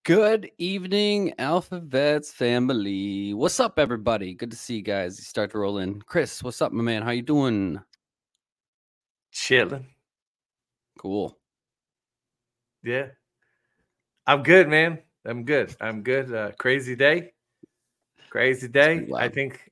Good evening, Alphabets family. What's up, everybody? Good to see you guys. You start to roll in. Chris, what's up, my man? How you doing? Chilling. Cool. Yeah. I'm good, man. I'm good. Crazy day. Crazy It's pretty day. I wild. think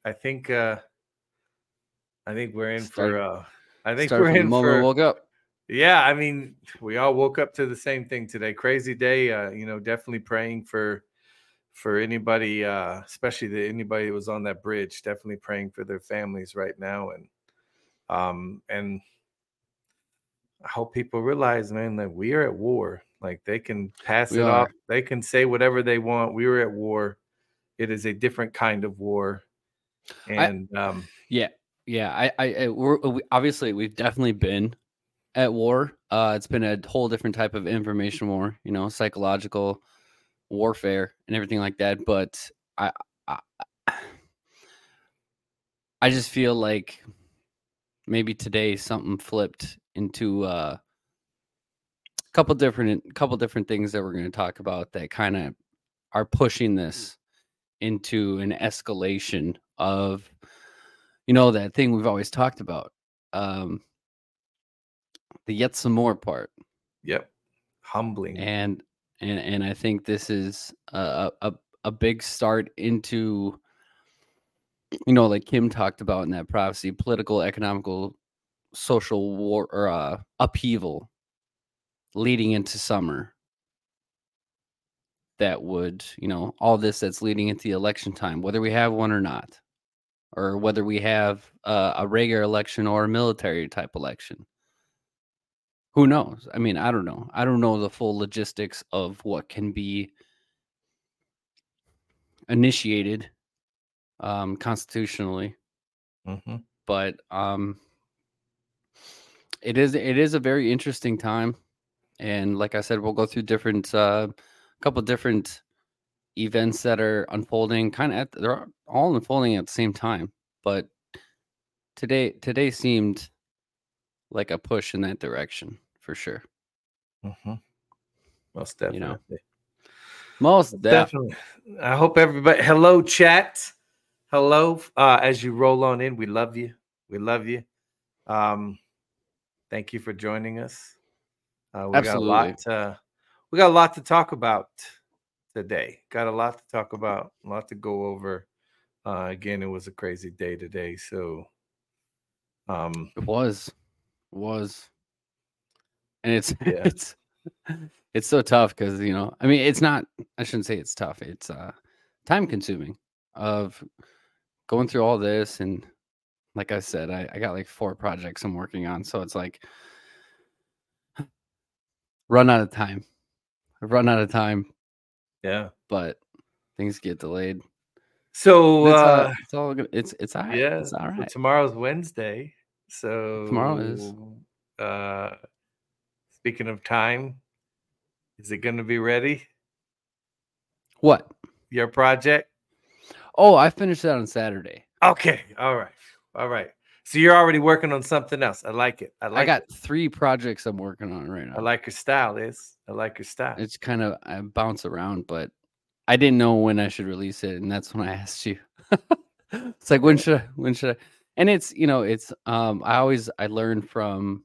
we're in Started for I think started we're from the in moment we for woke up. yeah, I mean, we all woke up to the same thing today. Crazy day. Definitely praying for anybody, especially anybody who was on that bridge, definitely praying for their families right now. And I hope people realize, man, that we are at war. Like they can pass We it off. are. They can say whatever they want. We were at war. It is a different kind of war. I And yeah. Yeah, obviously we've definitely been at war. It's been a whole different type of information war, psychological warfare and everything like that, but I I just feel like maybe today something flipped into couple different things that we're going to talk about that kind of are pushing this into an escalation of that thing we've always talked about, um the yet some more part. yep, humbling. And I think this is a big start into, like Kim talked about in that prophecy, political, economical, social war, or upheaval leading into summer, that would, all this that's leading into the election time, whether we have one or not, or whether we have a regular election or a military type election. Who knows? I mean, I don't know. I don't know the full logistics of what can be initiated constitutionally, Mm-hmm. but it is a very interesting time. And like I said, we'll go through couple different events that are unfolding they're all unfolding at the same time, but today seemed like a push in that direction for sure. Mm-hmm. Most you know definitely. Most def Definitely. I hope everybody. Hello, chat. Hello. As you roll on in, we love you. We love you. Um, Thank you for joining us. We got a Absolutely. lot. We got a lot to talk about today. Got a lot to talk about. A lot to go over. Again, it was a crazy day today. So, It was, and it's yeah, it's so tough because, I mean, it's not, I shouldn't say it's tough, it's time consuming of going through all this. And like I said, I got like 4 projects I'm working on, so it's like run out of time. I've run out of time, yeah. but things get delayed. So, It's all good. It's all right. yeah. It's all So right. tomorrow's Wednesday. Tomorrow is So, uh, speaking of time, is it going to be ready? what? Your project? Oh, I finished that on Saturday. Okay. All right. All right. So you're already working on something else. I like it. I I like got it. 3 projects I'm working on right I now. like your style, Liz. I like your style. It's kind of, I bounce around, but I didn't know when I should release it, and that's when I asked you. It's like, when should I? And it's, I learn from,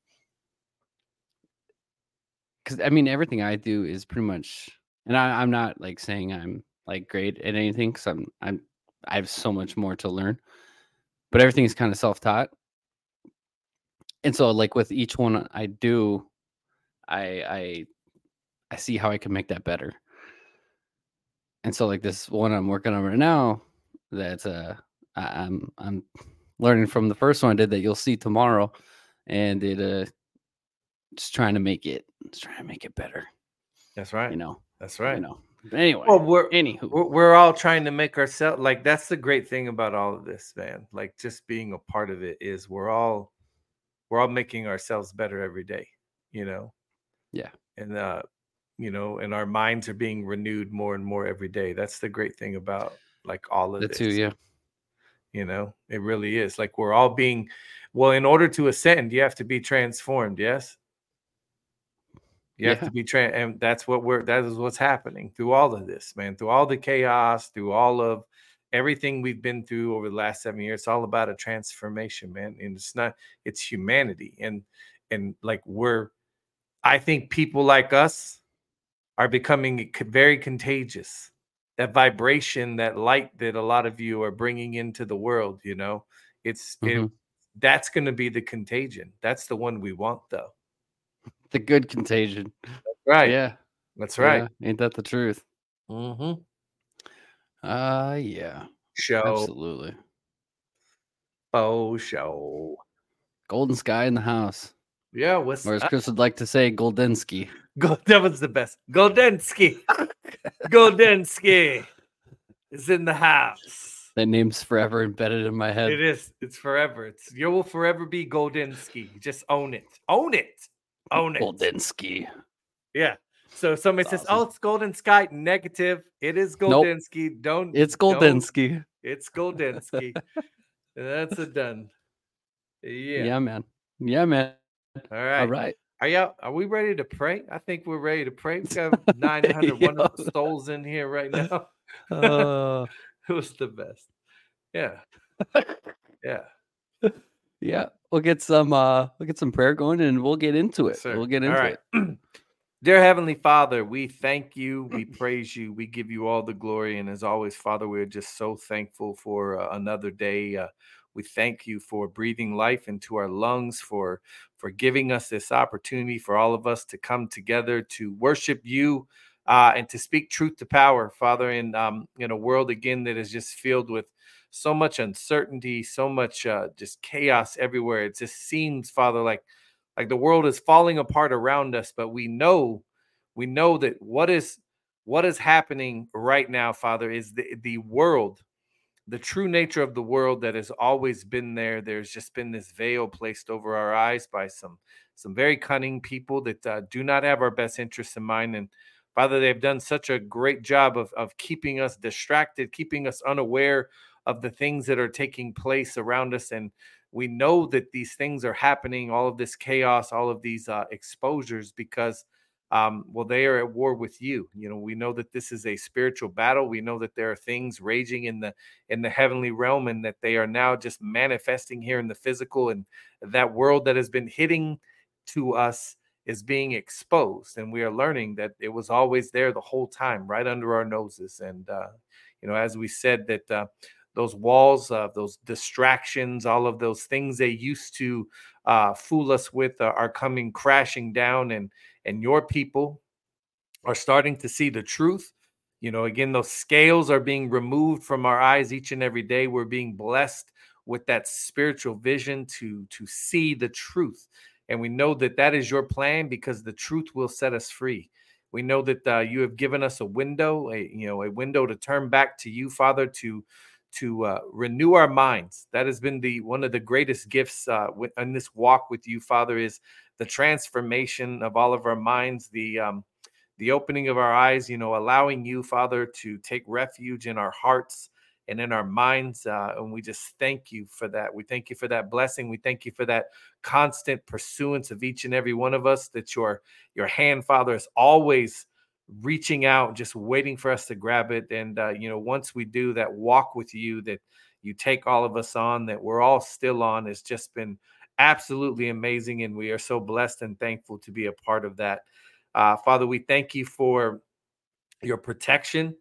because I mean, everything I do is pretty much, and I'm not like saying I'm like great at anything, because I have so much more to learn, but everything is kind of self-taught. And so like with each one I do, I I I see how I can make that better. And so like this one I'm working on right now, that I'm learning from the first one I did that you'll see tomorrow, and it just trying to make it better, That's right. you know. That's You right. know. But anyway, Well, anywho. we're all trying to make ourselves like that's the great thing about all of this, man. Like just being a part of it is we're all making ourselves better every day, you know. Yeah. And and our minds are being renewed more and more every day. That's the great thing about like all of That too, this. yeah. It really is. Like we're all being well, in order to ascend, you have to be transformed, yes? You have to be and that is what's happening through all of this, man, through all the chaos, through all of everything we've been through over the last 7 years. It's all about a transformation, man. And it's humanity. And like I think people like us are becoming very contagious. That vibration, that light that a lot of you are bringing into the world, that's going to be the contagion. That's the one we want, though. The good contagion. Right. Yeah. That's right. Yeah. Ain't that the truth? Mm-hmm. Yeah. Show. Absolutely. Show. Golden Sky in the house. Yeah. Or as Chris would like to say, Goldensky. That was the best. Goldensky. Goldensky is in the house. That name's forever embedded in my head. It is. It's forever. You will forever be Goldensky. Just own it. Own it. Own it. Goldensky. Yeah. So somebody says, "Oh, it's Golden Sky." Negative. It is Goldensky. Nope. It's Goldensky. It's Goldensky. That's a done. Yeah. Yeah, man. Yeah, man. All right. All right. Are we ready to pray? I think we're ready to pray. We've got 900 wonderful souls in here right now. It was the best. Yeah. Yeah. Yeah. We'll get some prayer going and we'll get into it. Sir. We'll get into it. Dear Heavenly Father, we thank you, we praise you, we give you all the glory. And as always, Father, we're just so thankful for another day. We thank you for breathing life into our lungs, for giving us this opportunity for all of us to come together to worship you and to speak truth to power, Father, in a world, again, that is just filled with so much uncertainty, so much just chaos everywhere. It just seems, Father, like the world is falling apart around us, but we know that what is happening right now, Father, is the world, the true nature of the world that has always been there. There's just been this veil placed over our eyes by some very cunning people that do not have our best interests in mind. And Father, they've done such a great job of keeping us distracted, keeping us unaware of the things that are taking place around us. And we know that these things are happening, all of this chaos, all of these exposures, because, they are at war with you. We know that this is a spiritual battle. We know that there are things raging in the heavenly realm, and that they are now just manifesting here in the physical. And that world that has been hitting to us is being exposed. And we are learning that it was always there the whole time, right under our noses. And, as we said, that those walls, those distractions, all of those things they used to fool us with are coming crashing down, and your people are starting to see the truth. Again, those scales are being removed from our eyes each and every day. We're being blessed with that spiritual vision to see the truth. And we know that that is your plan, because the truth will set us free. We know that you have given us a window, a window to turn back to you, Father, to renew our minds. That has been one of the greatest gifts in this walk with you, Father, is the transformation of all of our minds, the opening of our eyes, allowing you, Father, to take refuge in our hearts and in our minds. And we just thank you for that. We thank you for that blessing. We thank you for that constant pursuance of each and every one of us, that your hand, Father, is always reaching out, just waiting for us to grab it. And, once we do that walk with you, that you take all of us on, that we're all still on, has just been absolutely amazing. And we are so blessed and thankful to be a part of that. Father, we thank you for your protection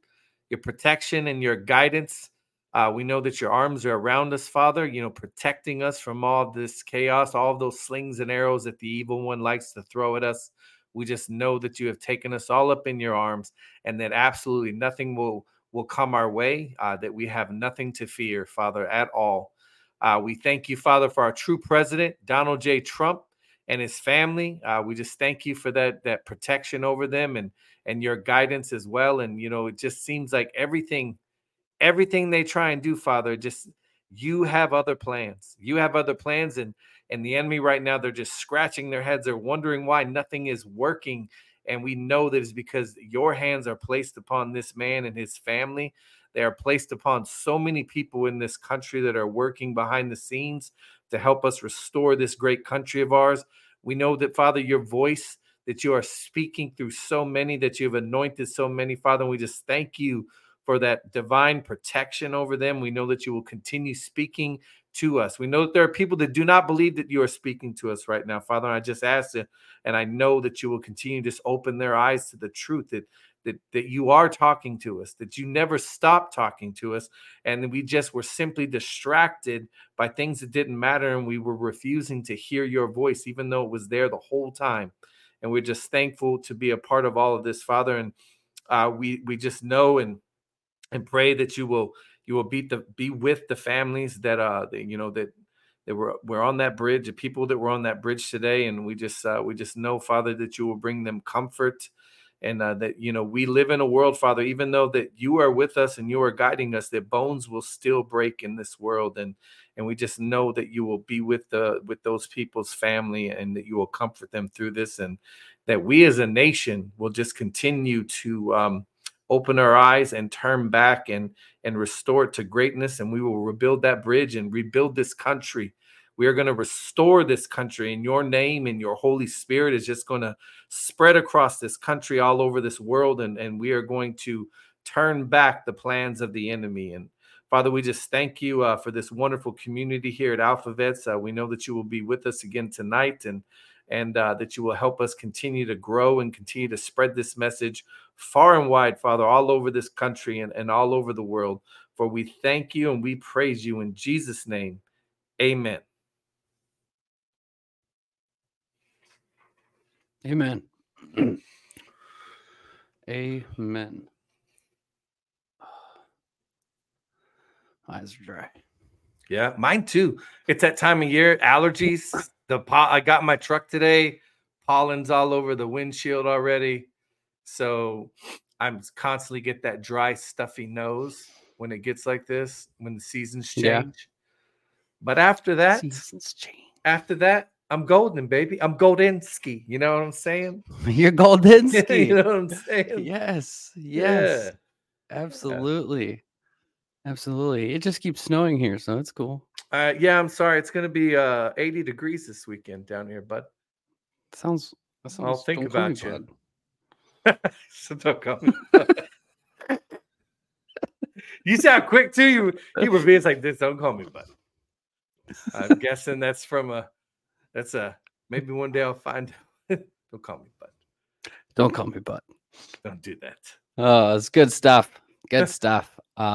and your guidance. We know that your arms are around us, Father, protecting us from all this chaos, all of those slings and arrows that the evil one likes to throw at us. We just know that you have taken us all up in your arms, and that absolutely nothing will come our way, that we have nothing to fear, Father, at all. We thank you, Father, for our true president, Donald J. Trump, and his family. We just thank you for that protection over them and your guidance as well. And, it just seems like everything they try and do, Father, just you have other plans. You have other plans, and the enemy right now, they're just scratching their heads. They're wondering why nothing is working. And we know that it's because your hands are placed upon this man and his family. They are placed upon so many people in this country that are working behind the scenes to help us restore this great country of ours. We know that, Father, your voice, that you are speaking through so many, that you've anointed so many, Father. And we just thank you for that divine protection over them. We know that you will continue speaking to us. We know that there are people that do not believe that you are speaking to us right now, Father. And I just ask it, and I know that you will continue to just open their eyes to the truth that you are talking to us, that you never stop talking to us. And we just were simply distracted by things that didn't matter. And we were refusing to hear your voice, even though it was there the whole time. And we're just thankful to be a part of all of this, Father. And we just know and pray that you will be with the families that were on that bridge, the people that were on that bridge today. And we just know, Father, that you will bring them comfort. And that, we live in a world, Father, even though that you are with us and you are guiding us, that bones will still break in this world. And we just know that you will be with those people's family, and that you will comfort them through this, and that we as a nation will just continue to open our eyes and turn back and restore it to greatness. And we will rebuild that bridge and rebuild this country. We are going to restore this country, and your name and your Holy Spirit is just going to spread across this country, all over this world. And we are going to turn back the plans of the enemy. And Father, we just thank you for this wonderful community here at Alphavets. We know that you will be with us again tonight, and that you will help us continue to grow and continue to spread this message far and wide, Father, all over this country and all over the world. For we thank you and we praise you in Jesus' name. Amen. Amen. Amen. Eyes are dry. Yeah, mine too. It's that time of year. Allergies. I got my truck today. Pollen's all over the windshield already. So I'm constantly get that dry, stuffy nose when it gets like this, when the seasons change. Yeah. But after that, Seasons change. After that, I'm golden, baby. I'm Goldinsky. You know what I'm saying? You're Goldinsky. You know what I'm saying? Yes. Yeah. Absolutely. Absolutely. It just keeps snowing here, so it's cool. Yeah, I'm sorry. It's going to be 80 degrees this weekend down here, bud. That sounds I'll think about you. So don't call me. You sound quick too. You were being like this. Don't call me bud. I'm guessing that's maybe one day I'll find out. Don't call me bud. Don't call me bud. Don't do that. Oh, it's good stuff. Good stuff.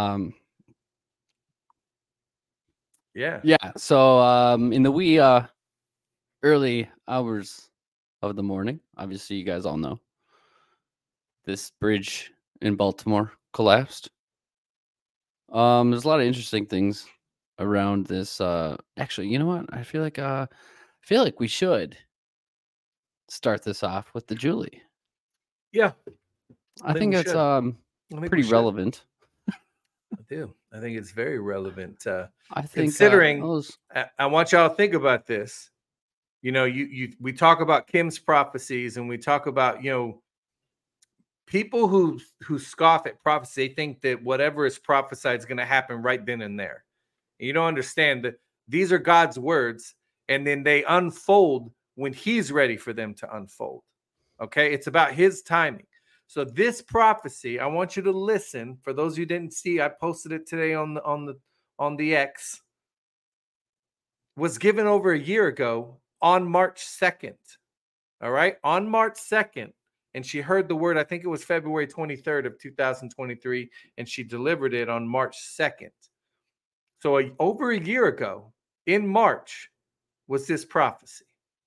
Yeah. So in the wee early hours of the morning, obviously you guys all know, this bridge in Baltimore collapsed. There's a lot of interesting things around this. Actually, you know what? I feel like we should start this off with the Julie. Yeah. I think it's pretty relevant. I do. I think it's very relevant. I think considering I want y'all to think about this. We talk about Kim's prophecies, and we talk about, people who scoff at prophecy. They think that whatever is prophesied is going to happen right then and there. And you don't understand that these are God's words, and then they unfold when he's ready for them to unfold. Okay? It's about his timing. So this prophecy, I want you to listen. For those who didn't see, I posted it today on the X. Was given over a year ago on March 2nd. All right? On March 2nd. And she heard the word, I think it was February 23rd of 2023, and she delivered it on March 2nd. So over a year ago, in March, was this prophecy.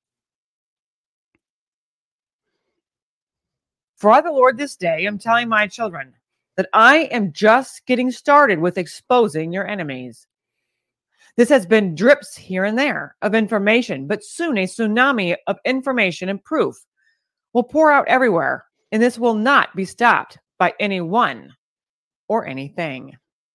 For I, the Lord, this day am telling my children that I am just getting started with exposing your enemies. This has been drips here and there of information, but soon a tsunami of information and proof will pour out everywhere, and this will not be stopped by anyone or anything.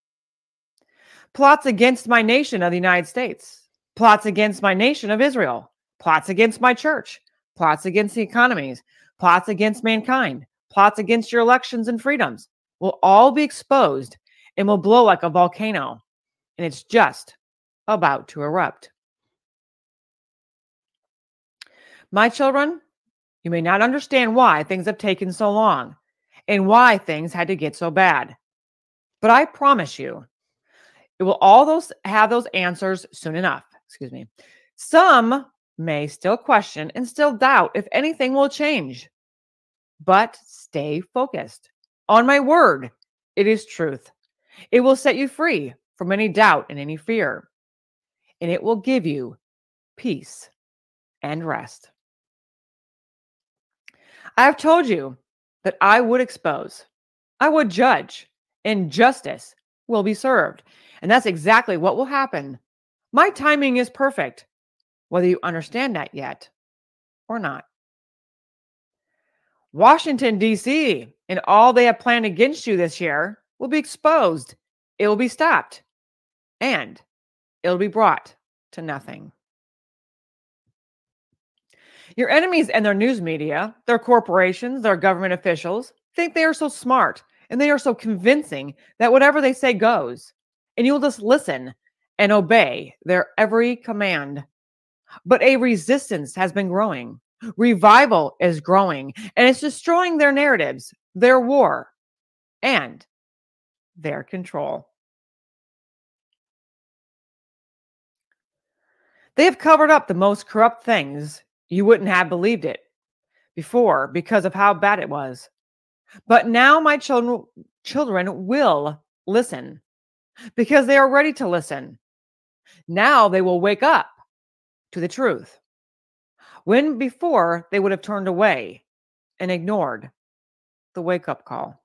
Plots against my nation of the United States, plots against my nation of Israel, plots against my church, plots against the economies, plots against mankind, plots against your elections and freedoms will all be exposed and will blow like a volcano, and it's just about to erupt. My children, You may not understand why things have taken so long and why things had to get so bad. But I promise you, it will have those answers soon enough. Excuse me. Some may still question and still doubt if anything will change. But stay focused. On my word, it is truth. It will set you free from any doubt and any fear. And it will give you peace and rest. I have told you that I would expose, I would judge, and justice will be served. And that's exactly what will happen. My timing is perfect, whether you understand that yet or not. Washington, D.C., and all they have planned against you this year will be exposed. It will be stopped. And it will be brought to nothing. Your enemies and their news media, their corporations, their government officials think they are so smart and they are so convincing that whatever they say goes. And you'll just listen and obey their every command. But a resistance has been growing. Revival is growing, and it's destroying their narratives, their war, and their control. They have covered up the most corrupt things. You wouldn't have believed it before because of how bad it was. But now my children will listen because they are ready to listen. Now they will wake up to the truth. When before they would have turned away and ignored the wake-up call.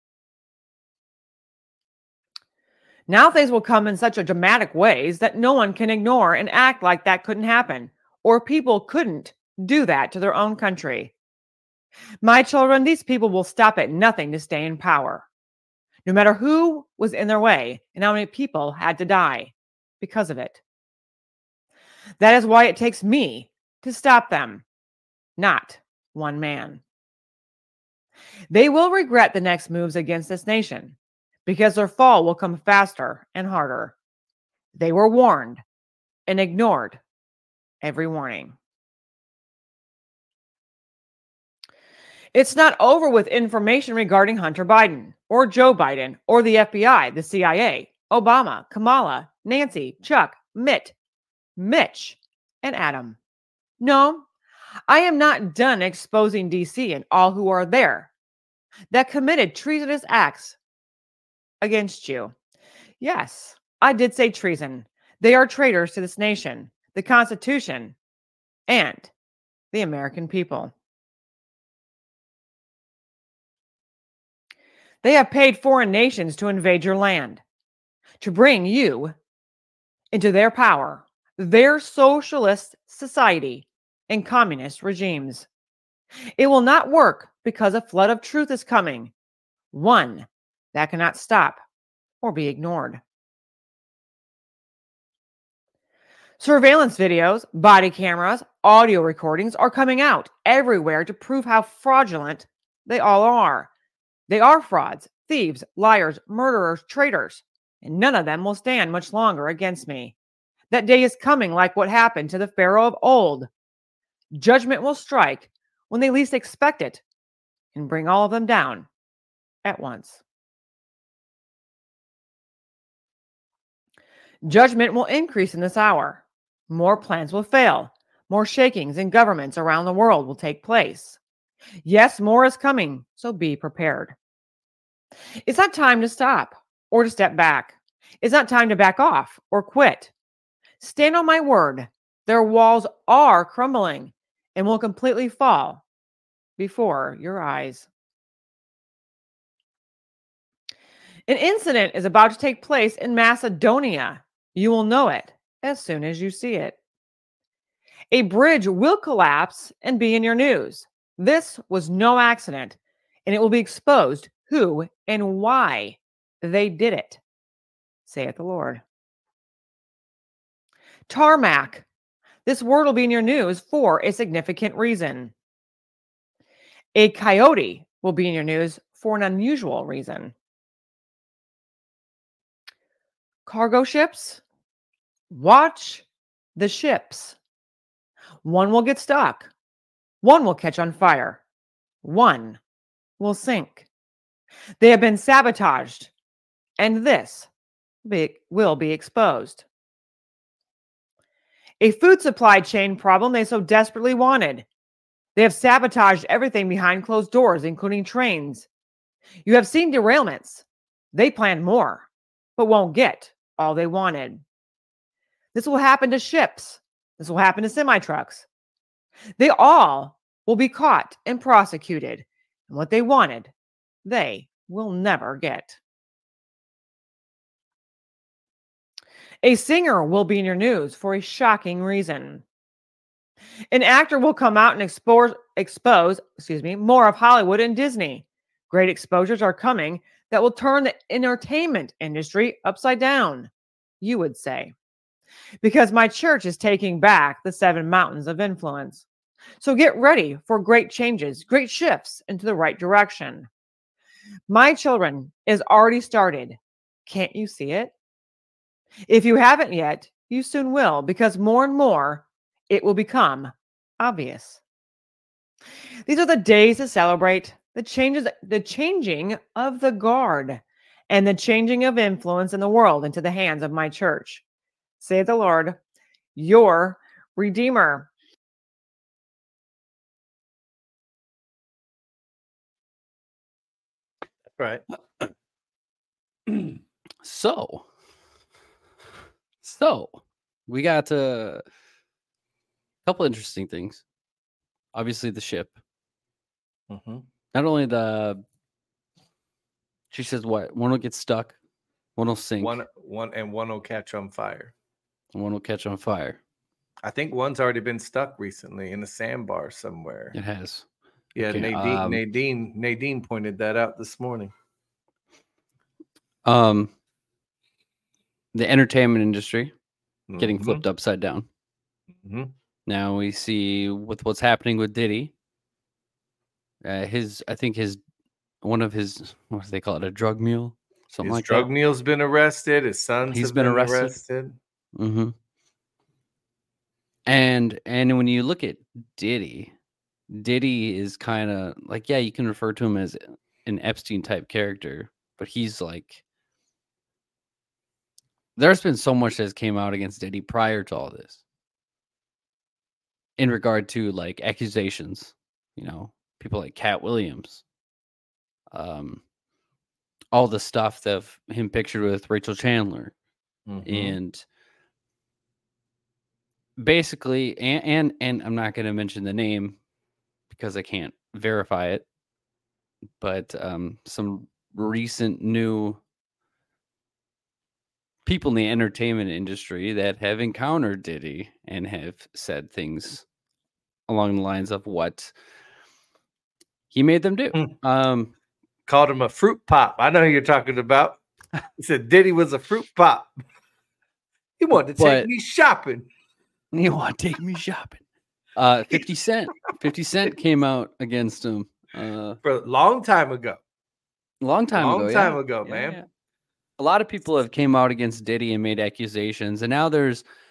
Now things will come in such a dramatic ways that no one can ignore and act like that couldn't happen, or people couldn't do that to their own country. My children, these people will stop at nothing to stay in power, no matter who was in their way and how many people had to die because of it. That is why it takes me to stop them, not one man. They will regret the next moves against this nation because their fall will come faster and harder. They were warned and ignored every warning. It's not over with information regarding Hunter Biden or Joe Biden or the FBI, the CIA, Obama, Kamala, Nancy, Chuck, Mitt, Mitch, and Adam. No, I am not done exposing DC and all who are there that committed treasonous acts against you. Yes, I did say treason. They are traitors to this nation, the Constitution, and the American people. They have paid foreign nations to invade your land, to bring you into their power, their socialist society and communist regimes. It will not work because a flood of truth is coming, one that cannot stop or be ignored. Surveillance videos, body cameras, audio recordings are coming out everywhere to prove how fraudulent they all are. They are frauds, thieves, liars, murderers, traitors, and none of them will stand much longer against me. That day is coming like what happened to the Pharaoh of old. Judgment will strike when they least expect it and bring all of them down at once. Judgment will increase in this hour. More plans will fail. More shakings in governments around the world will take place. Yes, more is coming, so be prepared. It's not time to stop or to step back. It's not time to back off or quit. Stand on my word. Their walls are crumbling and will completely fall before your eyes. An incident is about to take place in Macedonia. You will know it as soon as you see it. A bridge will collapse and be in your news. This was no accident, and it will be exposed who and why they did it, saith the Lord. Tarmac. This word will be in your news for a significant reason. A coyote will be in your news for an unusual reason. Cargo ships. Watch the ships. One will get stuck. One will catch on fire. One will sink. They have been sabotaged, and this will be exposed. A food supply chain problem they so desperately wanted. They have sabotaged everything behind closed doors, including trains. You have seen derailments. They planned more, but won't get all they wanted. This will happen to ships. This will happen to semi-trucks. They all will be caught and prosecuted. And what they wanted, they will never get. A singer will be in your news for a shocking reason. An actor will come out and expose more of Hollywood and Disney. Great exposures are coming that will turn the entertainment industry upside down, you would say. Because my church is taking back the 7 mountains of influence. So get ready for great changes, great shifts into the right direction. My children is already started. Can't you see it? If you haven't yet, you soon will, because more and more it will become obvious. These are the days to celebrate the changing of the guard and the changing of influence in the world into the hands of my church. Say the Lord, your Redeemer. Right. So we got a couple interesting things. Obviously, the ship. Mm-hmm. Not only she says what? One will get stuck, one will sink, One will catch on fire. and one will catch on fire. I think one's already been stuck recently in a sandbar somewhere. It has. Yeah, Okay, Nadine pointed that out this morning. The entertainment industry getting Mhm. flipped upside down. Mhm. Now we see with what's happening with Diddy. One of his, what do they call it, a drug mule, something His like drug that. mule's been arrested. His sons He's have been been arrested. arrested. Mm-hmm. And when you look at Diddy is kind of like, yeah, you can refer to him as an Epstein type character, but he's like, there's been so much that's came out against Diddy prior to all this in regard to like accusations, people like Cat Williams, all the stuff of him pictured with Rachel Chandler, Mhm. and basically, and I'm not going to mention the name because I can't verify it, but some recent new people in the entertainment industry that have encountered Diddy and have said things along the lines of what he made them do. Called him a fruit pop. I know who you're talking about. He said Diddy was a fruit pop. He wanted to take me shopping. You want to take me shopping? 50 Cent. 50 Cent came out against him for a long time ago. Long time ago, yeah, man. Yeah. A lot of people have came out against Diddy and made accusations, and now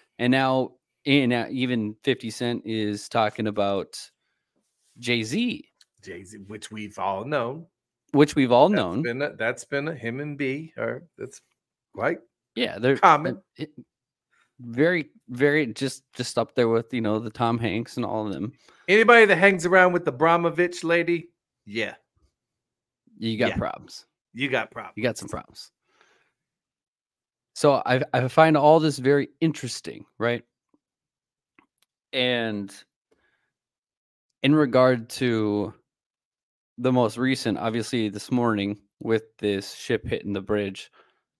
even 50 Cent is talking about Jay-Z, which we've all known. That's been a him and B, or that's quite they're common. Very, very just up there with the Tom Hanks and all of them. Anybody that hangs around with the Abramovich lady, yeah, you got problems. You got problems. You got some problems. So I find all this very interesting, right? And in regard to the most recent, obviously this morning with this ship hitting the bridge,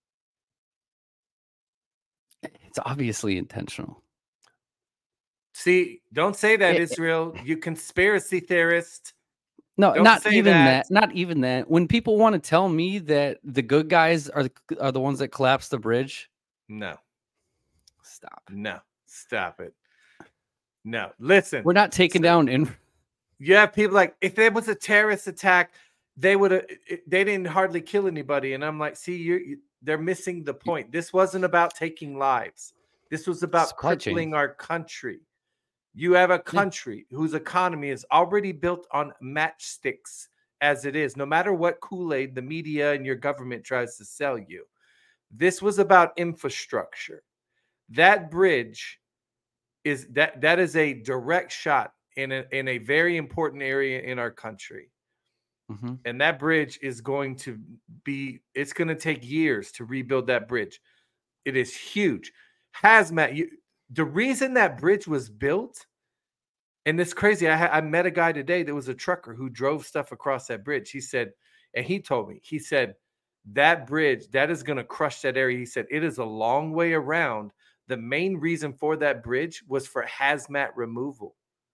it's obviously intentional. See, don't say that, Israel. You conspiracy theorist. No, not even that. Not even that. When people want to tell me that the good guys are the ones that collapsed the bridge, no, stop. No, stop it. No, listen. We're not taking down. You have people like, if there was a terrorist attack, they didn't hardly kill anybody, and I'm like, see, they're missing the point. This wasn't about taking lives. This was about crippling our country. You have a country whose economy is already built on matchsticks as it is, no matter what Kool-Aid the media and your government tries to sell you. This was about infrastructure. That bridge is that is a direct shot in a very important area in our country. Mm-hmm. And that bridge is going to it's going to take years to rebuild that bridge. It is huge. Hazmat, the reason that bridge was built, and it's crazy. I met a guy today that was a trucker who drove stuff across that bridge. He said, and he told me, he said, that bridge, that is going to crush that area. He said, it is a long way around. The main reason for that bridge was for hazmat removal.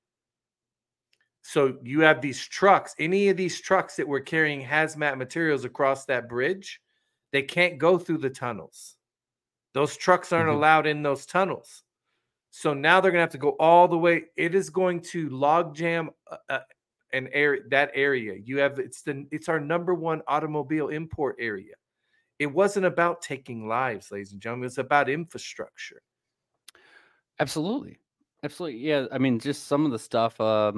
So you have these trucks, any of these trucks that were carrying hazmat materials across that bridge, they can't go through the tunnels. Those trucks aren't allowed in those tunnels. So now they're going to have to go all the way. It is going to log jam that area. You have it's our number one automobile import area. It wasn't about taking lives, ladies and gentlemen. It's about infrastructure. Absolutely. Yeah. I mean, just some of the stuff.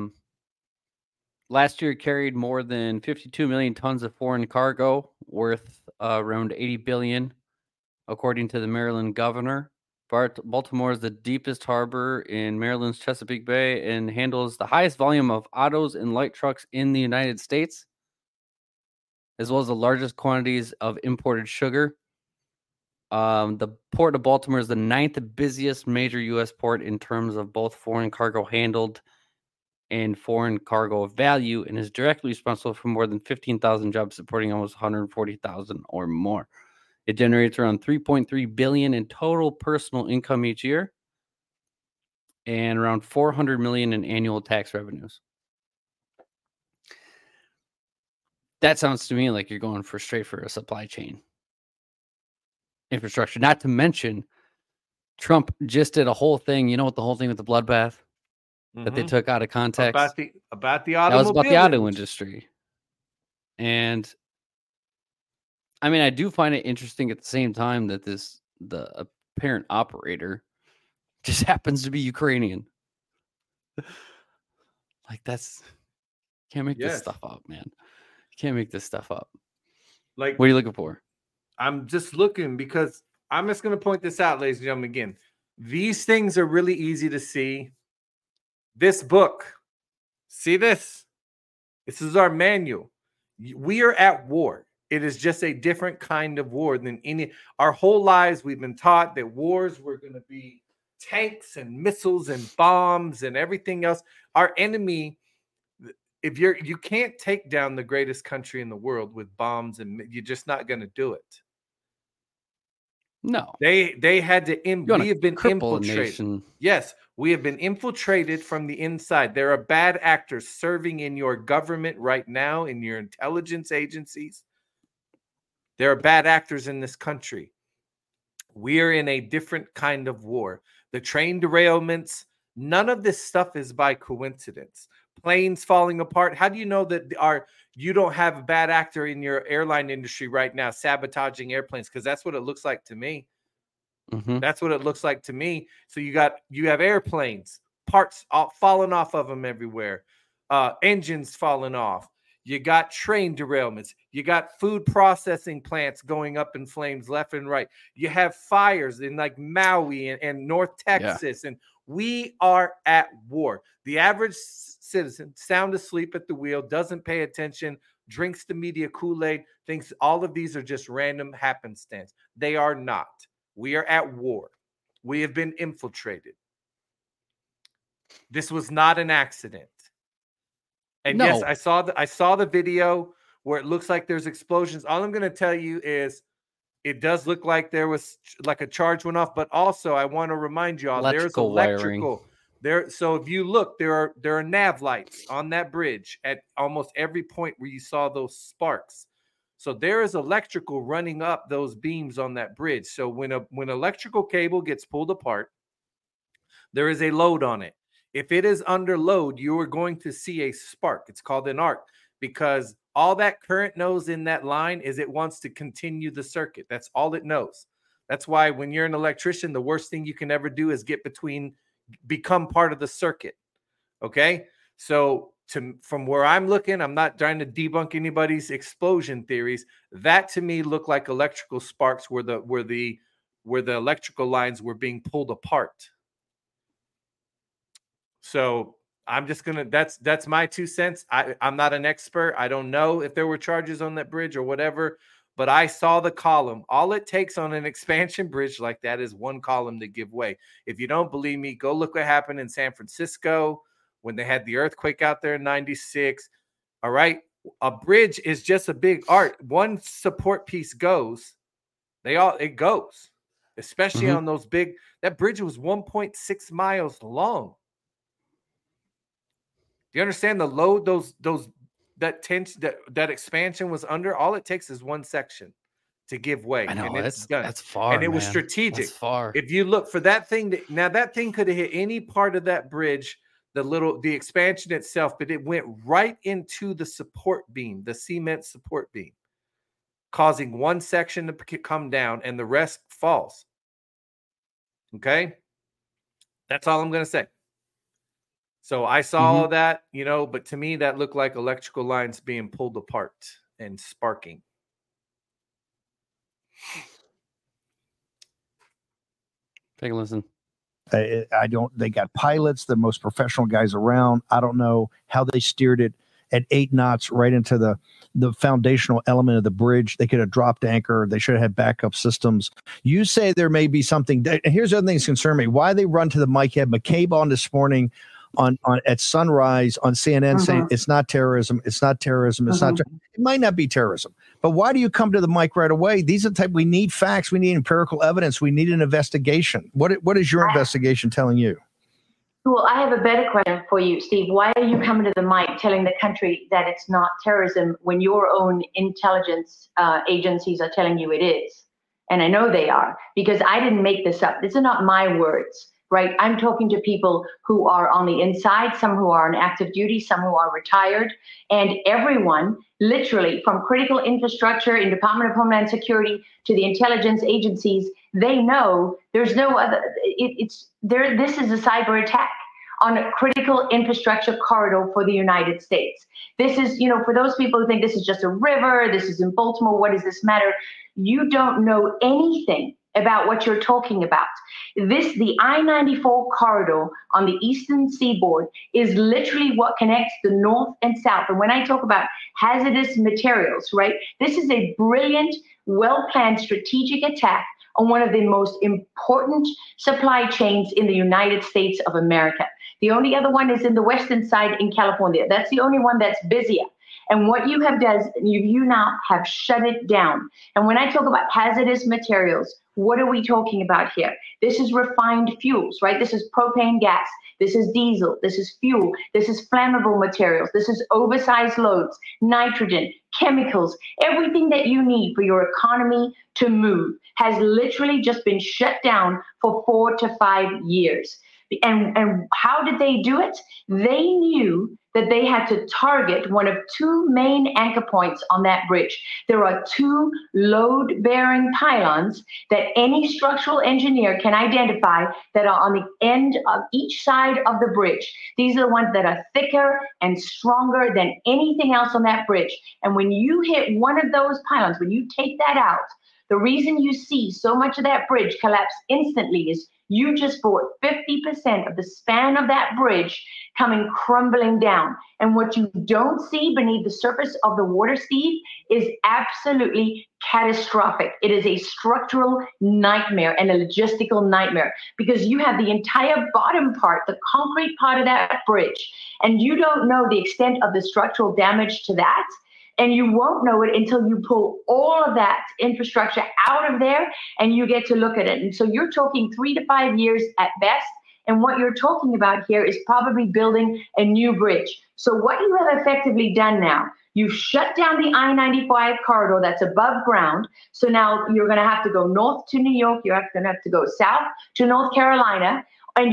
Last year carried more than 52 million tons of foreign cargo worth around 80 billion, according to the Maryland governor. Baltimore is the deepest harbor in Maryland's Chesapeake Bay and handles the highest volume of autos and light trucks in the United States, as well as the largest quantities of imported sugar. The port of Baltimore is the 9th busiest major U.S. port in terms of both foreign cargo handled and foreign cargo value, and is directly responsible for more than 15,000 jobs, supporting almost 140,000 or more. It generates around $3.3 billion in total personal income each year and around $400 million in annual tax revenues. That sounds to me like you're going straight for a supply chain infrastructure. Not to mention, Trump just did a whole thing. You know what the whole thing with the bloodbath that they took out of context? About the automobile. That was about the auto industry. And I mean, I do find it interesting at the same time that the apparent operator just happens to be Ukrainian. Like can't make this stuff up, man. You can't make this stuff up. Like, what are you looking for? I'm just looking because I'm just going to point this out, ladies and gentlemen. Again, these things are really easy to see. This book, see this? This is our manual. We are at war. It is just a different kind of war than our whole lives. We've been taught that wars were going to be tanks and missiles and bombs and everything else. Our enemy, if you can't take down the greatest country in the world with bombs, and you're just not going to do it. No, they had to. We have been infiltrated. Yes, we have been infiltrated from the inside. There are bad actors serving in your government right now, in your intelligence agencies. There are bad actors in this country. We are in a different kind of war. The train derailments, none of this stuff is by coincidence. Planes falling apart. How do you know that you don't have a bad actor in your airline industry right now sabotaging airplanes? Because that's what it looks like to me. Mm-hmm. That's what it looks like to me. So you have airplanes, parts falling off of them everywhere, engines falling off. You got train derailments. You got food processing plants going up in flames left and right. You have fires in like Maui and North Texas. Yeah. And we are at war. The average citizen, sound asleep at the wheel, doesn't pay attention, drinks the media Kool-Aid, thinks all of these are just random happenstance. They are not. We are at war. We have been infiltrated. This was not an accident. And no. Yes, I saw the video where it looks like there's explosions. All I'm going to tell you is it does look like there was like a charge went off, but also I want to remind you all there's electrical there. So if you look, there are nav lights on that bridge at almost every point where you saw those sparks. So there is electrical running up those beams on that bridge. So when electrical cable gets pulled apart, there is a load on it. If it is under load, you are going to see a spark. It's called an arc because all that current knows in that line is it wants to continue the circuit. That's all it knows. That's why when you're an electrician, the worst thing you can ever do is get between become part of the circuit. Okay. So from where I'm looking, I'm not trying to debunk anybody's explosion theories. That to me looked like electrical sparks where the electrical lines were being pulled apart. So I'm just gonna, that's my 2 cents. I'm not an expert. I don't know if there were charges on that bridge or whatever, but I saw the column. All it takes on an expansion bridge like that is one column to give way. If you don't believe me, go look what happened in San Francisco when they had the earthquake out there in 96. All right. A bridge is just a big art. One support piece goes, it goes, especially on those big, that bridge was 1.6 miles long. Do you understand the load that tension, that expansion was under? All it takes is one section to give way. I know, and it's done. That's far. And it was man. strategic. That's far. If you look for that thing, now that thing could have hit any part of that bridge, the expansion itself, but it went right into the support beam, the cement support beam, causing one section to come down and the rest falls. Okay? That's all I'm going to say. So I saw all that, but to me, that looked like electrical lines being pulled apart and sparking. Take a listen. They got pilots, the most professional guys around. I don't know how they steered it at 8 knots right into the foundational element of the bridge. They could have dropped anchor. They should have had backup systems. You say there may be something. Here's the other thing that concerns me. Why they run to the mic? You had McCabe on this morning on at sunrise on CNN saying it's not terrorism. It's not terrorism. It's not. It might not be terrorism. But why do you come to the mic right away? These are the type, we need facts. We need empirical evidence. We need an investigation. What is your investigation telling you? Well, I have a better question for you, Steve. Why are you coming to the mic telling the country that it's not terrorism when your own intelligence agencies are telling you it is? And I know they are, because I didn't make this up. These are not my words, right? I'm talking to people who are on the inside, some who are on active duty, some who are retired, and everyone, literally from critical infrastructure in Department of Homeland Security to the intelligence agencies, they know there's no other, this is a cyber attack on a critical infrastructure corridor for the United States. This is, for those people who think this is just a river, this is in Baltimore, what does this matter? You don't know anything about what you're talking about. The I-94 corridor on the eastern seaboard is literally what connects the north and south. And when I talk about hazardous materials, right, this is a brilliant, well-planned strategic attack on one of the most important supply chains in the United States of America. The only other one is in the western side in California. That's the only one that's busier. And what you have done, you now have shut it down. And when I talk about hazardous materials, what are we talking about here? This is refined fuels, right? This is propane gas. This is diesel. This is fuel. This is flammable materials. This is oversized loads, nitrogen, chemicals. Everything that you need for your economy to move has literally just been shut down for 4 to 5 years. And how did they do it? They knew that they had to target one of 2 main anchor points on that bridge. There are 2 load-bearing pylons that any structural engineer can identify that are on the end of each side of the bridge. These are the ones that are thicker and stronger than anything else on that bridge. And when you hit one of those pylons, when you take that out, the reason you see so much of that bridge collapse instantly is you just brought 50% of the span of that bridge coming crumbling down. And what you don't see beneath the surface of the water, Steve, is absolutely catastrophic. It is a structural nightmare and a logistical nightmare, because you have the entire bottom part, the concrete part of that bridge, and you don't know the extent of the structural damage to that. And you won't know it until you pull all of that infrastructure out of there and you get to look at it. And so you're talking 3 to 5 years at best. And what you're talking about here is probably building a new bridge. So what you have effectively done now, you've shut down the I-95 corridor that's above ground. So now you're going to have to go north to New York. You're going to have to go south to North Carolina. And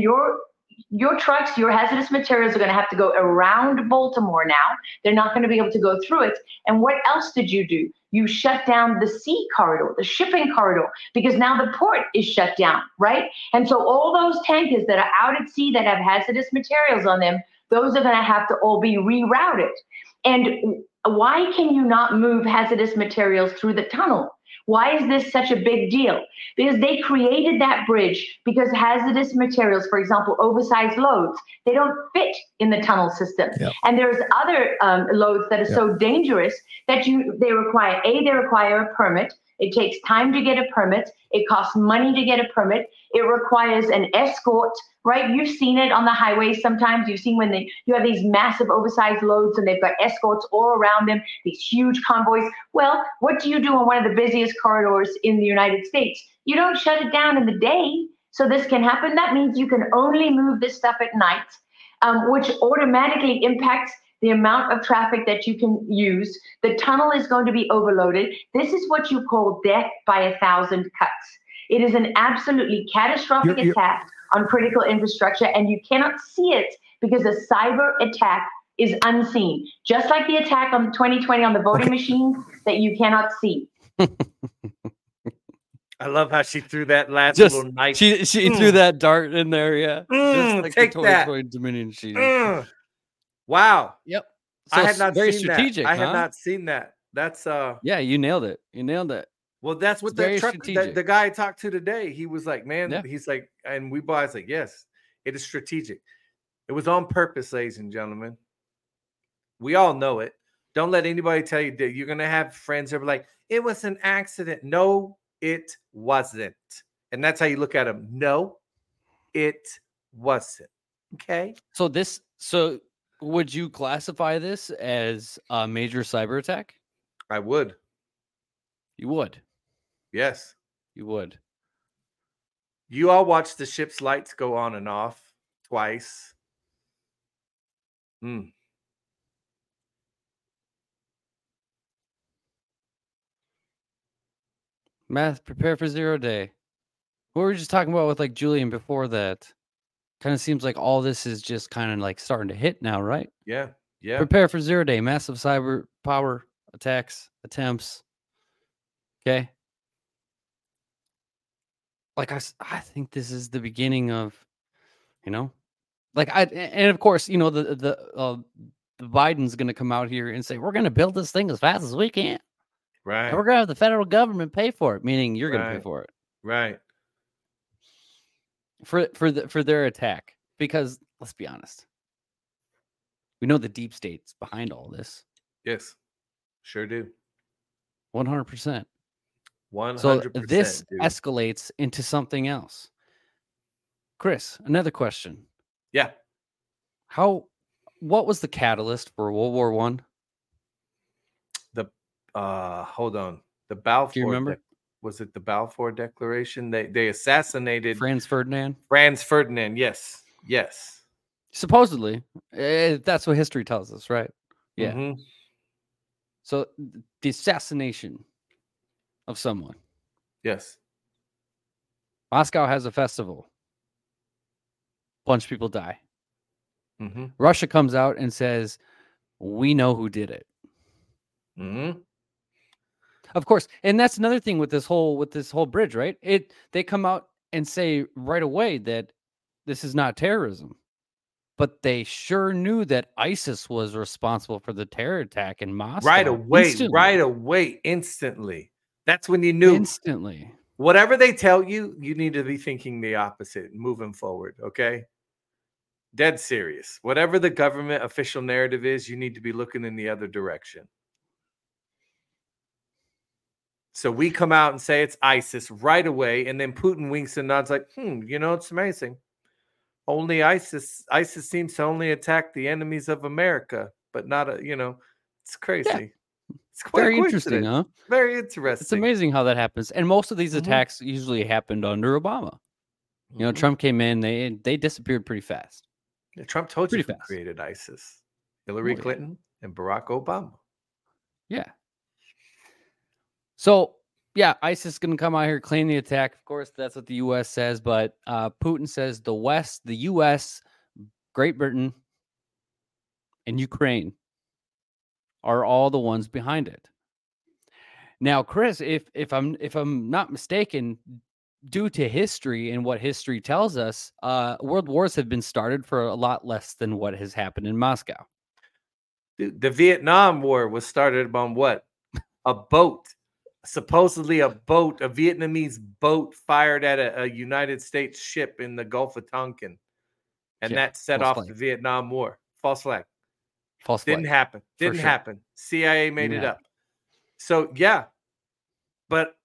your trucks, your hazardous materials are going to have to go around Baltimore now. They're not going to be able to go through it. And what else did you do? you shut down the sea corridor, the shipping corridor, because now the port is shut down, right? And so all those tankers that are out at sea that have hazardous materials on them, those are going to have to all be rerouted. And why can you not move hazardous materials through the tunnel? Why is this such a big deal? Because they created that bridge because hazardous materials, for example, oversized loads, they don't fit in the tunnel system. Yep. And there's other loads that are so dangerous that they require a permit. It takes time to get a permit. It costs money to get a permit. It requires an escort, right? You've seen it on the highways sometimes. You've seen when you have these massive oversized loads and they've got escorts all around them, these huge convoys. Well, what do you do on one of the busiest corridors in the United States? You don't shut it down in the day so this can happen. That means you can only move this stuff at night, which automatically impacts the amount of traffic that you can use. The tunnel is going to be overloaded. This is what you call death by 1,000 cuts. It is an absolutely catastrophic attack on critical infrastructure, and you cannot see it because a cyber attack is unseen. Just like the attack on 2020 on the voting machines that you cannot see. I love how she threw that last little knife. She threw that dart in there, yeah. Just like take that. Dominion sheet. Wow. Yep. So I had not very seen strategic. That. I had not seen that. That's Yeah, you nailed it. You nailed it. Well, that's what the truck, the guy I talked to today. He was like, man, he's like, and we bought. I was like, yes, it is strategic. It was on purpose, ladies and gentlemen. We all know it. Don't let anybody tell you that you're gonna have friends that are like, it was an accident. No, it wasn't. And that's how you look at them. No, it wasn't. Okay. So would you classify this as a major cyber attack? I would. You would. Yes. You would. You all watched the ship's lights go on and off twice. Math, prepare for 0 day. What were we just talking about with like Julian before that? Kind of seems like all this is just kind of like starting to hit now, right? Yeah. Yeah. Prepare for 0 day. Massive cyber power attacks, attempts. Okay. Like I think this is the beginning of, like and of course, the Biden's going to come out here and say, we're going to build this thing as fast as we can. Right. And we're going to have the federal government pay for it, meaning you're going to pay for it. Right. For their attack. Because let's be honest. We know the deep state's behind all this. Yes. Sure do. 100%. 100%. So this escalates into something else. Chris, another question. Yeah. What was the catalyst for World War I? Hold on. The Balfour. Do you remember? Was it the Balfour Declaration? They assassinated Franz Ferdinand. Yes. Yes. Supposedly, that's what history tells us, right? Yeah. Mm-hmm. So the assassination of someone. Yes. Moscow has a festival. Bunch of people die. Mm-hmm. Russia comes out and says, we know who did it. Mm-hmm. Of course, and that's another thing with this whole bridge, right? They come out and say right away that this is not terrorism, but they sure knew that ISIS was responsible for the terror attack in Moscow. Right away, instantly. That's when you knew. Instantly. Whatever they tell you, you need to be thinking the opposite, moving forward. Okay. Dead serious. Whatever the government official narrative is, you need to be looking in the other direction. So we come out and say it's ISIS right away, and then Putin winks and nods like, it's amazing. Only ISIS seems to only attack the enemies of America, but not it's crazy. Yeah. It's quite very interesting, huh? Very interesting. It's amazing how that happens. And most of these attacks usually happened under Obama. Trump came in, they disappeared pretty fast. Yeah, Trump told you who created ISIS. Hillary Clinton and Barack Obama. Yeah. So, yeah, ISIS is going to come out here, claim the attack. Of course, that's what the U.S. says. But Putin says the West, the U.S., Great Britain, and Ukraine are all the ones behind it. Now, Chris, if I'm not mistaken, due to history and what history tells us, world wars have been started for a lot less than what has happened in Moscow. Dude, the Vietnam War was started on what? A boat. Supposedly a Vietnamese boat fired at a United States ship in the Gulf of Tonkin. And Yeah, that set false off flag. the Vietnam War. False flag. False Didn't flag. happen. For Didn't sure. happen. CIA made Didn't it up. So, yeah. But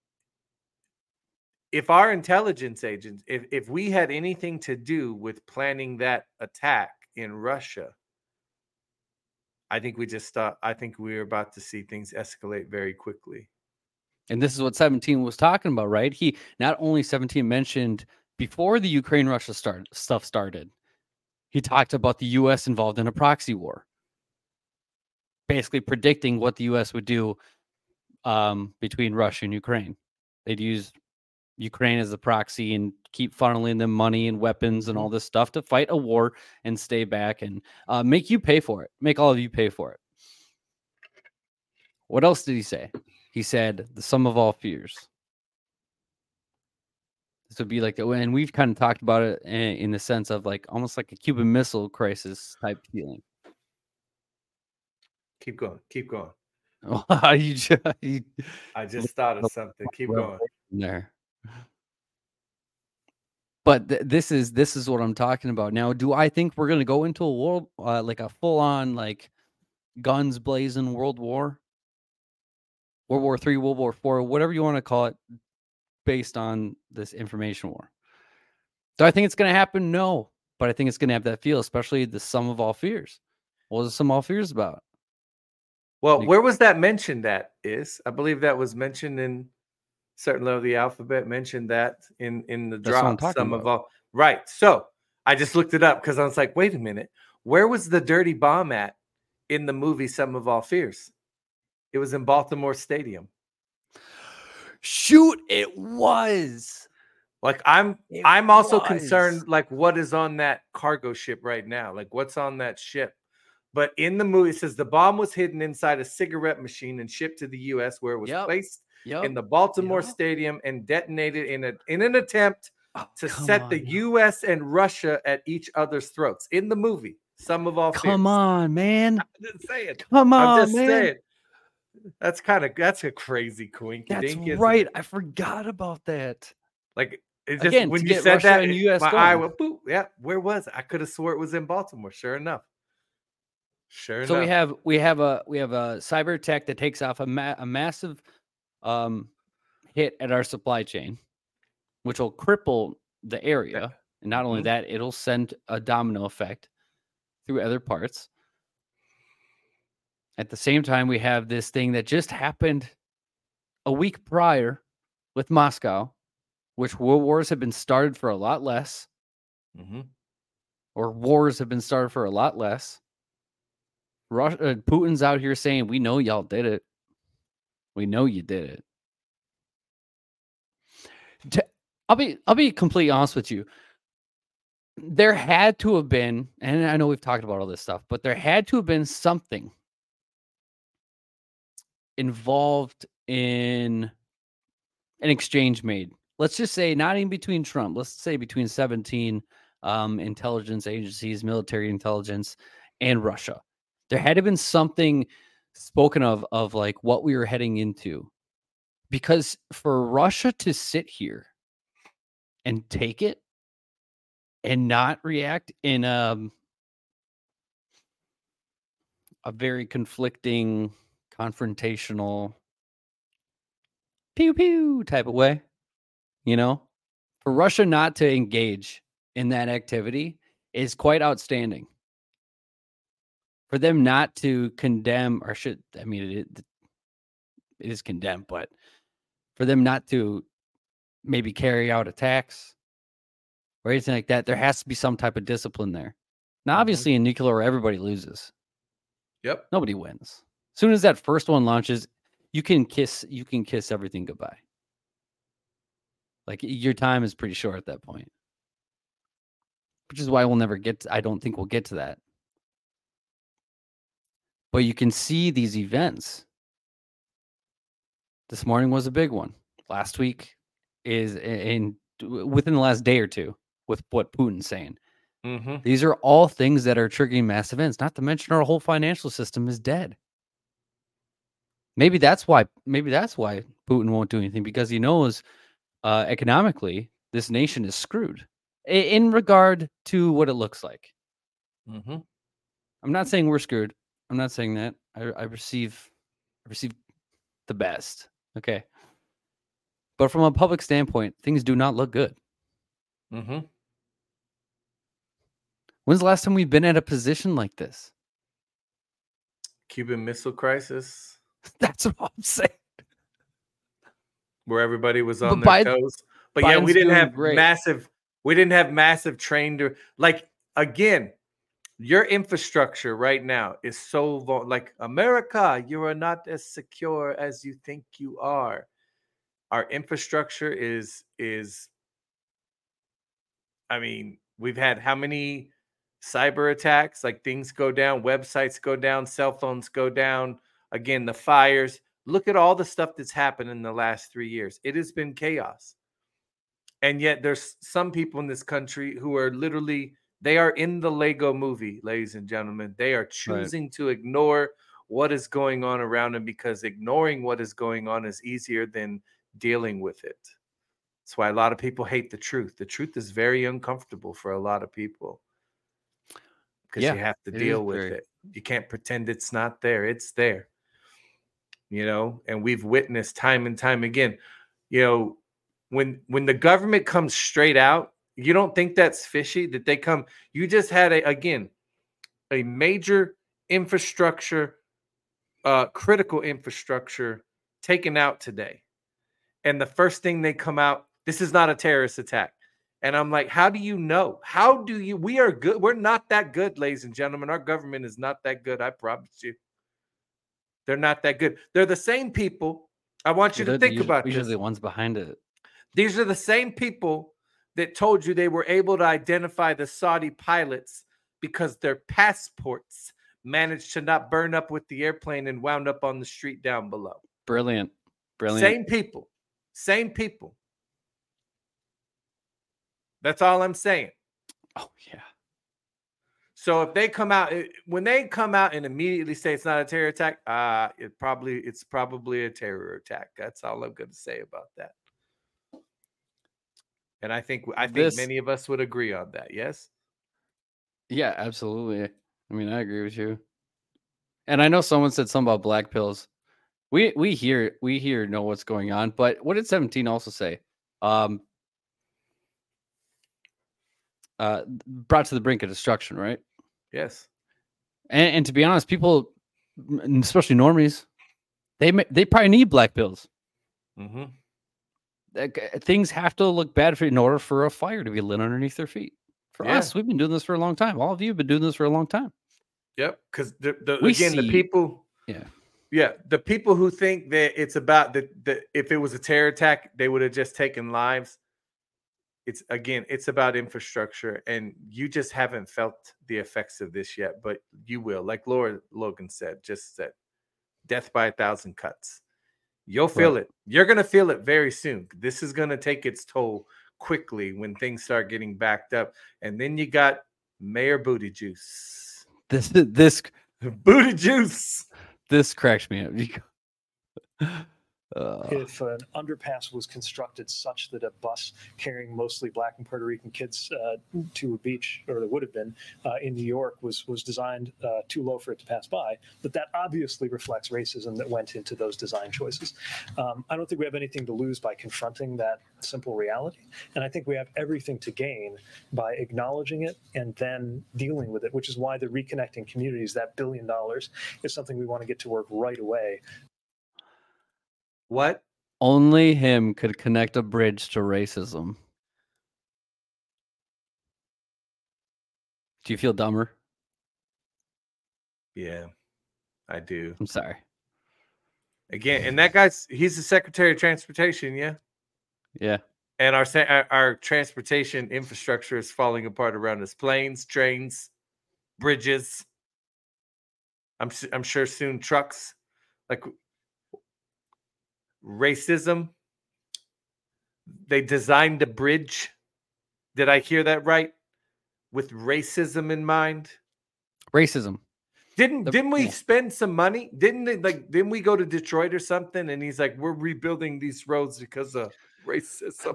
if our intelligence agents, if we had anything to do with planning that attack in Russia, I think we just thought, I think we were about to see things escalate very quickly. And this is what 17 was talking about, right? He not only 17 mentioned before the Ukraine-Russia stuff started, he talked about the U.S. involved in a proxy war, basically predicting what the U.S. would do between Russia and Ukraine. They'd use Ukraine as a proxy and keep funneling them money and weapons and all this stuff to fight a war and stay back and make you pay for it. Make all of you pay for it. What else did he say? He said the sum of all fears. This would be like, and we've kind of talked about it in the sense of like almost like a Cuban Missile Crisis type feeling. Keep going. Keep going. I just thought of something. Keep going. There. But this is what I'm talking about. Now, do I think we're going to go into a world like a full on like guns blazing World War? World War III, World War IV, whatever you want to call it, based on this information war. Do I think it's going to happen? No. But I think it's going to have that feel, especially the sum of all fears. What was the sum of all fears about? Well, where was that mentioned at? I believe that was mentioned in certain level of the alphabet, mentioned that in the drop. Sum of all. Right. So I just looked it up because I was like, wait a minute. Where was the dirty bomb at in the movie Sum of All Fears? It was in Baltimore Stadium. Shoot, it was. Like I'm also concerned, like what is on that cargo ship right now? Like what's on that ship? But in the movie, it says the bomb was hidden inside a cigarette machine and shipped to the U.S., where it was placed in the Baltimore Stadium and detonated in an attempt to set the U.S. and Russia at each other's throats. In the movie, Sum of All Fears. Come on, man. I didn't say it. Come on, I'm just man. saying. That's a crazy coinkydink. That's right. I forgot about that. Like it just Again, when to you get said Russia that, and US my going. eye went boop. Yeah, where was it? I could have swore it was in Baltimore. Sure enough. So we have a cyber attack that takes off a massive hit at our supply chain, which will cripple the area. And not only that, it'll send a domino effect through other parts. At the same time, we have this thing that just happened a week prior with Moscow, which world wars have been started for a lot less, or wars have been started for a lot less. Putin's out here saying, "We know y'all did it. We know you did it." I'll be completely honest with you. There had to have been, and I know we've talked about all this stuff, but there had to have been something involved in an exchange made. Let's just say not even between Trump. Let's say between 17 intelligence agencies, military intelligence, and Russia. There had to have been something spoken of like what we were heading into. Because for Russia to sit here and take it and not react in a very conflicting, confrontational, pew pew type of way, for Russia not to engage in that activity is quite outstanding. For them not to condemn, or it is condemned, but for them not to maybe carry out attacks or anything like that, there has to be some type of discipline there. Now, obviously, in nuclear, everybody loses. Yep. Nobody wins. As soon as that first one launches, you can kiss everything goodbye. Like your time is pretty short at that point. Which is why I don't think we'll get to that. But you can see these events This morning was a big one. Last week is within the last day or two with what Putin's saying. Mm-hmm. These are all things that are triggering mass events, not to mention our whole financial system is dead. Maybe that's why Putin won't do anything, because he knows economically this nation is screwed in regard to what it looks like. Mm-hmm. I'm not saying we're screwed. I'm not saying that. I receive the best. Okay. But from a public standpoint, things do not look good. Mm-hmm. When's the last time we've been at a position like this? Cuban Missile Crisis. That's what I'm saying. Where everybody was on But their toes. But yeah, we Biden's didn't doing have great. massive trained, like, again, your infrastructure right now is so like, America, you are not as secure as you think you are. Our infrastructure is I mean, we've had how many cyber attacks? Like, things go down, websites go down, cell phones go down. Again, the fires. Look at all the stuff that's happened in the last 3 years. It has been chaos. And yet there's some people in this country who are literally, they are in the Lego movie, ladies and gentlemen. They are choosing to ignore what is going on around them, because ignoring what is going on is easier than dealing with it. That's why a lot of people hate the truth. The truth is very uncomfortable for a lot of people, because you have to deal with it. You can't pretend it's not there. It's there. And we've witnessed time and time again, when the government comes straight out, you don't think that's fishy that they come. You just had a major infrastructure, critical infrastructure taken out today. And the first thing they come out, this is not a terrorist attack. And I'm like, how do you know? We are good. We're not that good, ladies and gentlemen. Our government is not that good. I promise you. They're not that good. They're the same people. I want you to think about this. Usually the ones behind it. These are the same people that told you they were able to identify the Saudi pilots because their passports managed to not burn up with the airplane and wound up on the street down below. Brilliant. Same people. That's all I'm saying. Oh, yeah. So if they come out, when they come out and immediately say it's not a terror attack, it's probably a terror attack. That's all I'm going to say about that. And I think many of us would agree on that. Yes. Yeah, absolutely. I mean, I agree with you. And I know someone said something about black pills. We here know what's going on, but what did 17 also say? Brought to the brink of destruction, right? Yes. And to be honest, people, especially normies, they probably need black pills. Mm-hmm. Things have to look bad in order for a fire to be lit underneath their feet. For us, we've been doing this for a long time. All of you have been doing this for a long time. Yep. Because the people, the people who think that it's about if it was a terror attack, they would have just taken lives. It's about infrastructure, and you just haven't felt the effects of this yet, but you will. Like Laura Logan said, death by 1,000 cuts. You'll feel it. You're going to feel it very soon. This is going to take its toll quickly when things start getting backed up. And then you got Mayor Booty Juice. This Booty Juice. This cracks me up. If an underpass was constructed such that a bus carrying mostly Black and Puerto Rican kids to a beach, or there would have been in New York, was designed too low for it to pass by, that obviously reflects racism that went into those design choices. I don't think we have anything to lose by confronting that simple reality, and I think we have everything to gain by acknowledging it and then dealing with it, which is why the Reconnecting Communities, that $1 billion, is something we want to get to work right away. What? Only him could connect a bridge to racism. Do you feel dumber? Yeah, I do. I'm sorry. Again, and he's the Secretary of Transportation, yeah? Yeah. And our transportation infrastructure is falling apart around us. Planes, trains, bridges. I'm sure soon trucks. Like, racism. They designed a bridge. Did I hear that right? With racism in mind. Racism. Didn't we spend some money? Didn't we go to Detroit or something? And he's like, we're rebuilding these roads because of racism.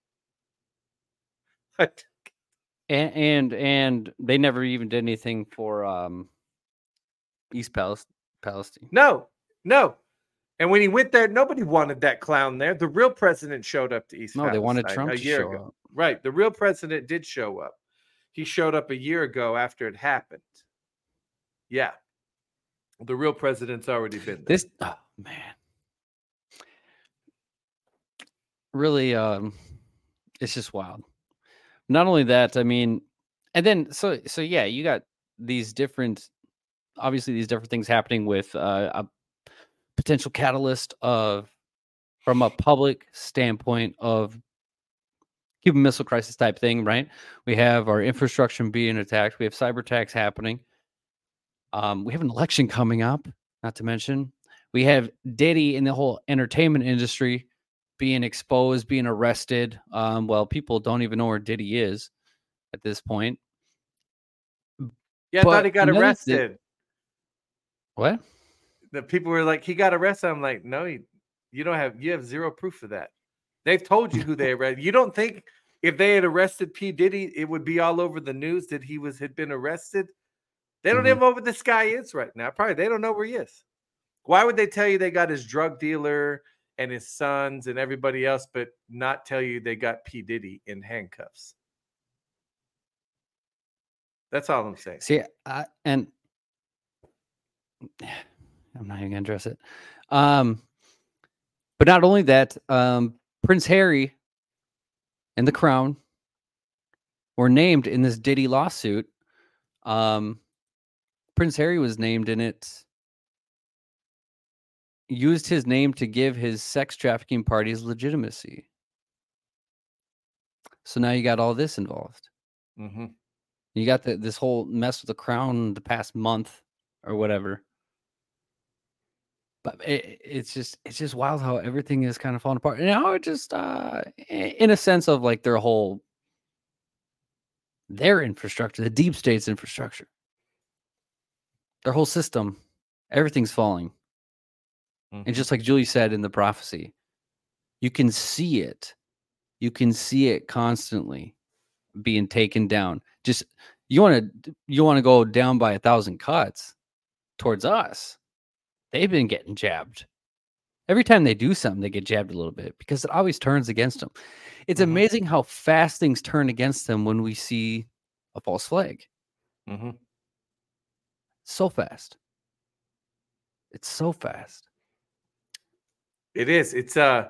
And they never even did anything for East Palestine. No. And when he went there, nobody wanted that clown there. The real president showed up to East Palestine. They wanted Trump a to year show ago. up. Right. The real president did show up. He showed up a year ago after it happened. Yeah. The real president's already been there. Oh man. Really, it's just wild. Not only that, I mean, and then so yeah, you got these different things happening with a potential catalyst from a public standpoint of Cuban Missile Crisis type thing, right? We have our infrastructure being attacked. We have cyber attacks happening. We have an election coming up, not to mention. We have Diddy in the whole entertainment industry being exposed, being arrested. Well, people don't even know where Diddy is at this point. Yeah, I thought he got arrested. What? The people were like, he got arrested. I'm like, no, you have zero proof of that. They've told you who they arrested. You don't think if they had arrested P. Diddy, it would be all over the news that he had been arrested? They don't even know where this guy is right now. Probably they don't know where he is. Why would they tell you they got his drug dealer and his sons and everybody else, but not tell you they got P. Diddy in handcuffs? That's all I'm saying. See, and I'm not even gonna address it. But not only that, Prince Harry and the Crown were named in this Diddy lawsuit. Prince Harry was named in it, used his name to give his sex trafficking parties legitimacy. So now you got all this involved. Mm-hmm. You got this whole mess with the Crown the past month or whatever. But it's just wild how everything is kind of falling apart. And now it just, in a sense of like their infrastructure, the deep state's infrastructure, their whole system, everything's falling. Mm-hmm. And just like Julie said in the prophecy, you can see it. You can see it constantly being taken down. Just you want to go down by 1,000 cuts towards us. They've been getting jabbed. Every time they do something, they get jabbed a little bit because it always turns against them. It's amazing how fast things turn against them when we see a false flag. Mm-hmm. So fast. It's so fast. It is. It's I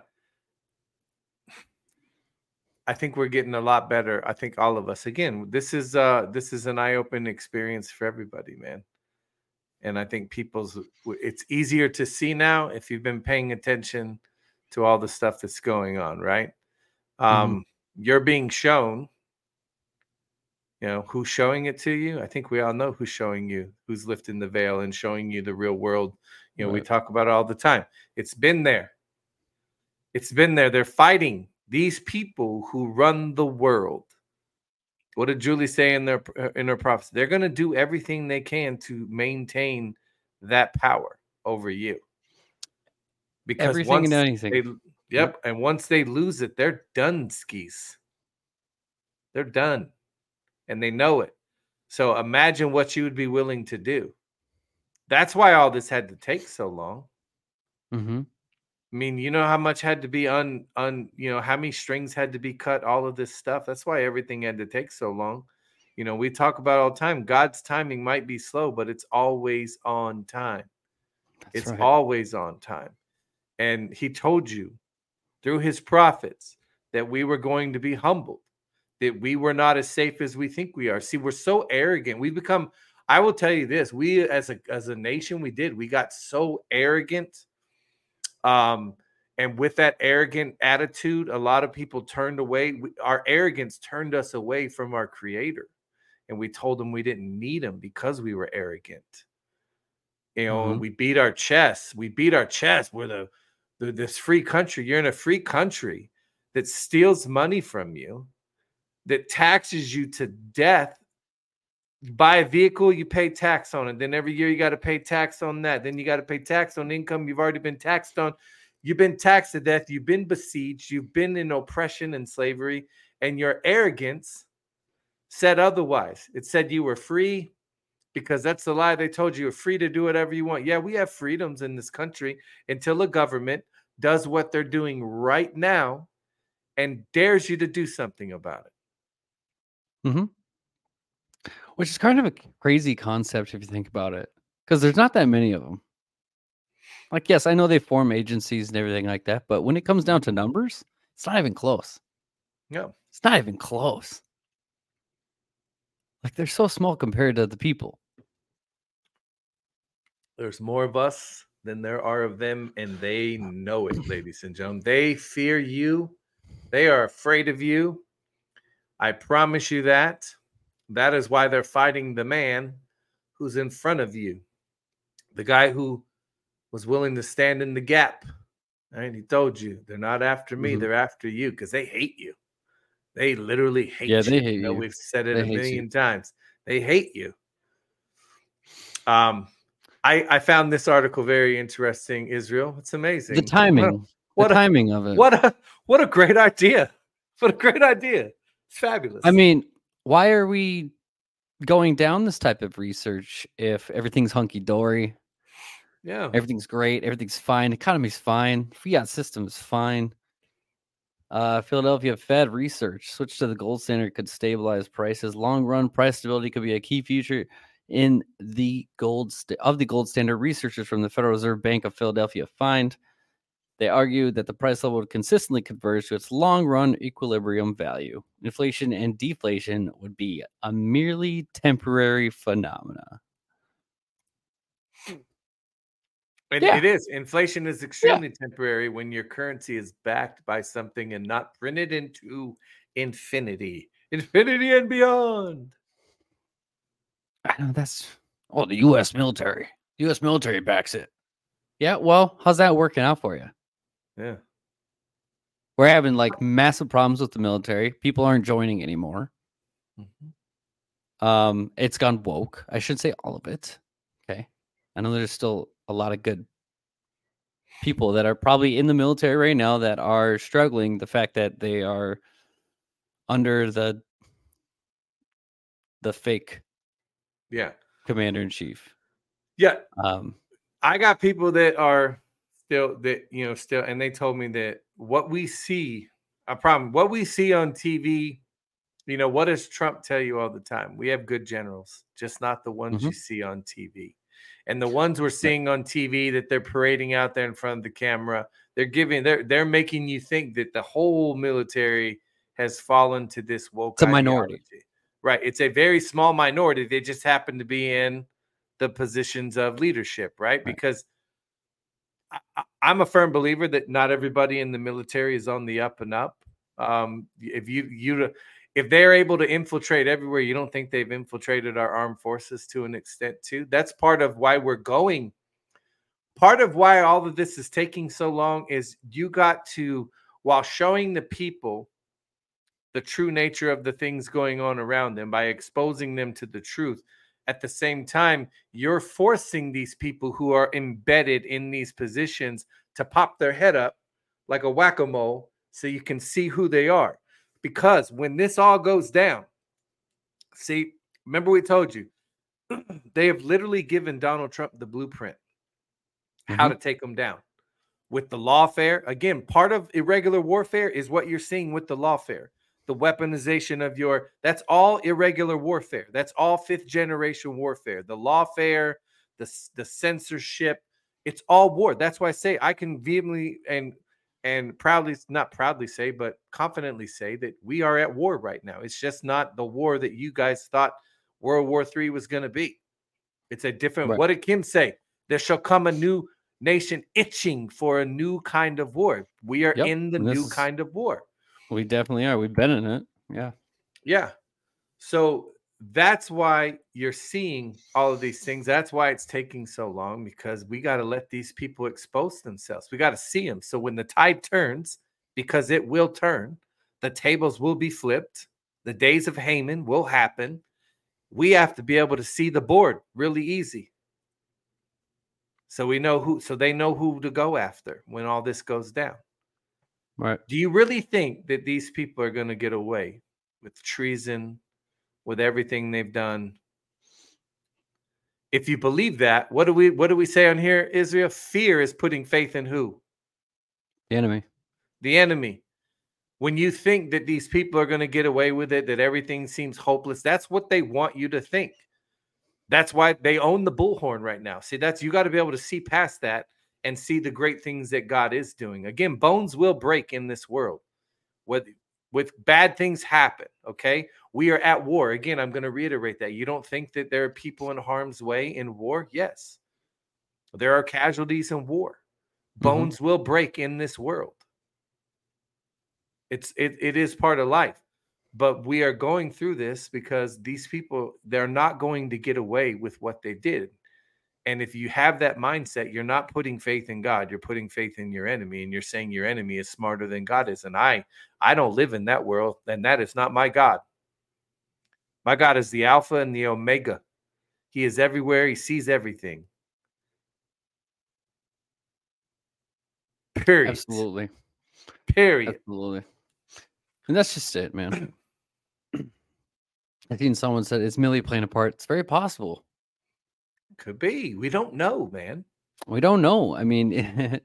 think we're getting a lot better. I think all of us. Again, this is an eye-opening experience for everybody, man. And I think it's easier to see now if you've been paying attention to all the stuff that's going on, right? You're being shown, who's showing it to you? I think we all know who's showing you, who's lifting the veil and showing you the real world. Right. We talk about it all the time. It's been there. It's been there. They're fighting these people who run the world. What did Julie say in her prophecy? They're going to do everything they can to maintain that power over you. Because everything and anything. And once they lose it, they're done skis. They're done. And they know it. So imagine what you would be willing to do. That's why all this had to take so long. Mm-hmm. I mean, you know how much had to be how many strings had to be cut, all of this stuff. That's why everything had to take so long. We talk about all the time, God's timing might be slow, but it's always on time. It's always on time. And he told you through his prophets that we were going to be humbled, that we were not as safe as we think we are. See, we're so arrogant. We become, I will tell you this, we as a nation, we got so arrogant. And with that arrogant attitude, a lot of people turned away. Our arrogance turned us away from our creator. And we told him we didn't need him because we were arrogant. And we beat our chests. We're the this free country. You're in a free country that steals money from you, that taxes you to death. You buy a vehicle, you pay tax on it. Then every year you got to pay tax on that. Then you got to pay tax on income you've already been taxed on. You've been taxed to death. You've been besieged. You've been in oppression and slavery. And your arrogance said otherwise. It said you were free, because that's the lie. They told you you're free to do whatever you want. Yeah, we have freedoms in this country until the government does what they're doing right now and dares you to do something about it. Mm-hmm. Which is kind of a crazy concept if you think about it, because there's not that many of them. Like, yes, I know they form agencies and everything like that, but when it comes down to numbers, it's not even close. No, it's not even close. Like, they're so small compared to the people. There's more of us than there are of them, and they know it, ladies and gentlemen. They fear you. They are afraid of you. I promise you that. That is why they're fighting the man who's in front of you. The guy who was willing to stand in the gap. Right? He told you, they're not after me. They're after you, because they hate you. They literally hate you. They hate you. We've said it a million times. They hate you. I found this article very interesting, Israel. It's amazing. The timing. The timing of it. What a great idea. What a great idea. It's fabulous. I mean, why are we going down this type of research if everything's hunky-dory? Yeah. Everything's great. Everything's fine. Economy's fine. Fiat system's fine. Philadelphia Fed research. Switch to the gold standard could stabilize prices. Long-run price stability could be a key feature in the gold standard. Researchers from the Federal Reserve Bank of Philadelphia find they argue that the price level would consistently converge to its long-run equilibrium value. Inflation and deflation would be a merely temporary phenomena. And it is. Inflation is extremely temporary when your currency is backed by something and not printed into infinity and beyond. I know the U.S. military. The U.S. military backs it. Yeah, well, how's that working out for you? Yeah. We're having like massive problems with the military. People aren't joining anymore. It's gone woke. I shouldn't say all of it. Okay. I know there's still a lot of good people that are probably in the military right now that are struggling. The fact that they are under the fake commander in chief. Yeah. I got people that are still, and they told me that what we see on TV, what does Trump tell you all the time? We have good generals, just not the ones you see on TV. And the ones we're seeing on TV that they're parading out there in front of the camera, they're making you think that the whole military has fallen to this woke ideology. Minority. Right. It's a very small minority. They just happen to be in the positions of leadership, right? Because I'm a firm believer that not everybody in the military is on the up and up. If they're able to infiltrate everywhere, you don't think they've infiltrated our armed forces to an extent too? That's part of why we're going. Part of why all of this is taking so long is you got to, while showing the people the true nature of the things going on around them by exposing them to the truth, at the same time, you're forcing these people who are embedded in these positions to pop their head up like a whack-a-mole so you can see who they are. Because when this all goes down, see, remember we told you, they have literally given Donald Trump the blueprint how to take them down. With the lawfare, again, part of irregular warfare is what you're seeing with the lawfare. The weaponization of that's all irregular warfare. That's all fifth generation warfare. The lawfare, the censorship, it's all war. That's why I say I can vehemently and proudly, not proudly say, but confidently say that we are at war right now. It's just not the war that you guys thought World War III was going to be. It's a different, what did Kim say? There shall come a new nation itching for a new kind of war. We are in the new kind of war. We definitely are. We've been in it. Yeah. Yeah. So that's why you're seeing all of these things. That's why it's taking so long, because we got to let these people expose themselves. We got to see them. So when the tide turns, because it will turn, the tables will be flipped. The days of Haman will happen. We have to be able to see the board really easy. So we know who, so they know who to go after when all this goes down. Right. Do you really think that these people are going to get away with treason, with everything they've done? If you believe that, what do we say on here, Israel? Fear is putting faith in who? The enemy. The enemy. When you think that these people are going to get away with it, that everything seems hopeless, that's what they want you to think. That's why they own the bullhorn right now. See, you got to be able to see past that and see the great things that God is doing. Again, bones will break in this world. With bad things happen, okay? We are at war. Again, I'm going to reiterate that. You don't think that there are people in harm's way in war? Yes. There are casualties in war. Bones will break in this world. It is part of life. But we are going through this because these people, they're not going to get away with what they did. And if you have that mindset, you're not putting faith in God. You're putting faith in your enemy, and you're saying your enemy is smarter than God is. And I don't live in that world, and that is not my God. My God is the Alpha and the Omega. He is everywhere. He sees everything. Period. Absolutely. Period. Absolutely. And that's just it, man. I think someone said it's Millie playing a part. It's very possible. Could be. We don't know, man. We don't know. I mean,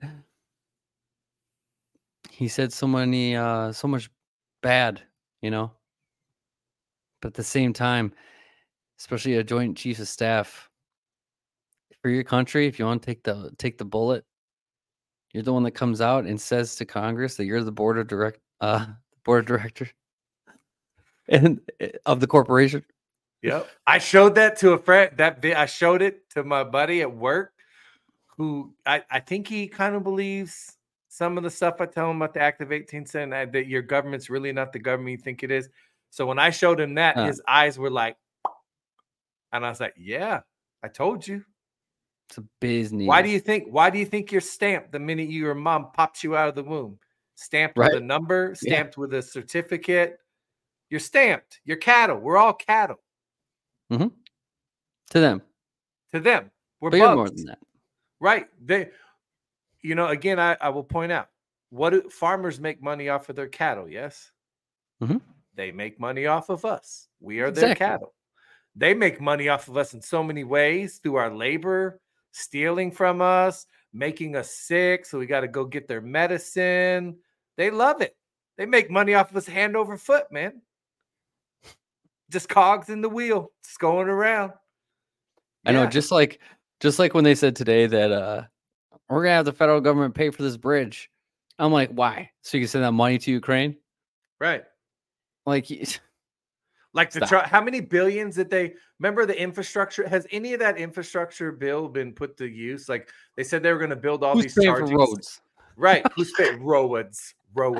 he said so much bad, you know. But at the same time, especially a Joint Chiefs of Staff, for your country, if you want to take the bullet, you're the one that comes out and says to Congress that you're the board of director and of the corporation. Yep. I showed that to a friend. I showed it to my buddy at work, who I think he kind of believes some of the stuff I tell him about the Act of 1810, that your government's really not the government you think it is. So when I showed him that, his eyes were like, and I was like, yeah, I told you. It's a business. Why do you think you're stamped the minute your mom pops you out of the womb? Stamped with a number, stamped with a certificate. You're stamped. You're cattle. We're all cattle. Mm-hmm. To them. We're bugs. More than that. Right. Again, I will point out, what do farmers make money off of their cattle? Yes. Mm-hmm. They make money off of us. We are their cattle. They make money off of us in so many ways, through our labor, stealing from us, making us sick. So we got to go get their medicine. They love it. They make money off of us hand over foot, man. Just cogs in the wheel, just going around. I know, just like when they said today that we're gonna have the federal government pay for this bridge. I'm like, why? So you can send that money to Ukraine, right? Like how many billions did they remember the infrastructure? Has any of that infrastructure bill been put to use? Like they said they were going to build all these charging roads, right? Who's paying roads?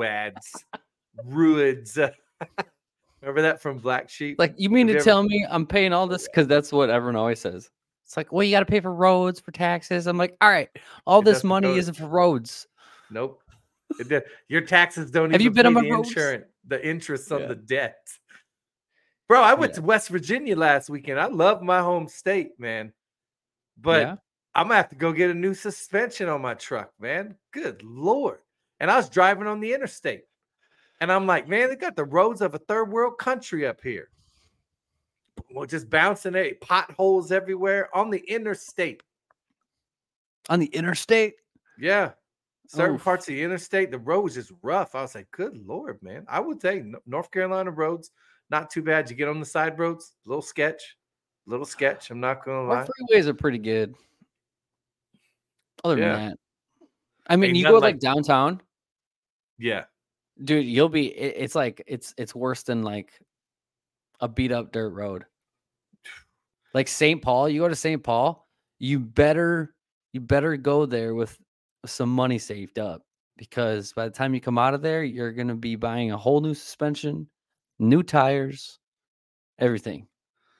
Remember that from Black Sheep? Like, you mean to tell me I'm paying all this? Because that's what everyone always says. It's like, well, you got to pay for roads, for taxes. I'm like, all right, all this money isn't for roads. Nope. Your taxes don't Have even you been pay on my the roads? insurance, the interest on the debt. Bro, I went to West Virginia last weekend. I love my home state, man. But I'm going to have to go get a new suspension on my truck, man. Good Lord. And I was driving on the interstate. And I'm like, man, they got the roads of a third world country up here. Well, just bouncing potholes everywhere on the interstate. On the interstate? Yeah. Certain parts of the interstate, the roads just rough. I was like, good Lord, man. I would say North Carolina roads, not too bad. You get on the side roads, little sketch. I'm not going to lie. Our freeways are pretty good. Other than that. I mean, you go go like downtown. Yeah. Dude, you'll be, it's like, it's worse than like a beat up dirt road. Like St. Paul, you go to St. Paul, you better go there with some money saved up, because by the time you come out of there, you're going to be buying a whole new suspension, new tires, everything.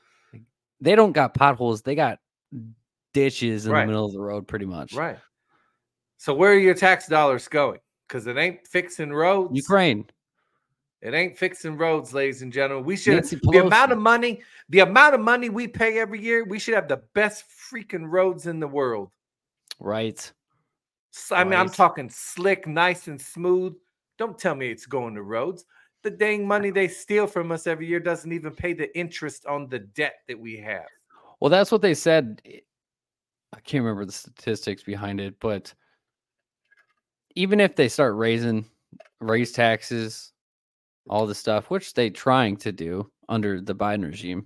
they don't got potholes. They got ditches in Right. the middle of the road, pretty much. Right. So where are your tax dollars going? Because it ain't fixing roads. Ukraine. It ain't fixing roads, ladies and gentlemen. We should Nancy the amount Pelosi. of money we pay every year, we should have the best freaking roads in the world. Right. So, I mean, I'm Right. talking slick, nice and smooth. Don't tell me it's going to roads. The dang money they steal from us every year doesn't even pay the interest on the debt that we have. Well, that's what they said. I can't remember the statistics behind it, but even if they start raise taxes, all the stuff, which they're trying to do under the Biden regime,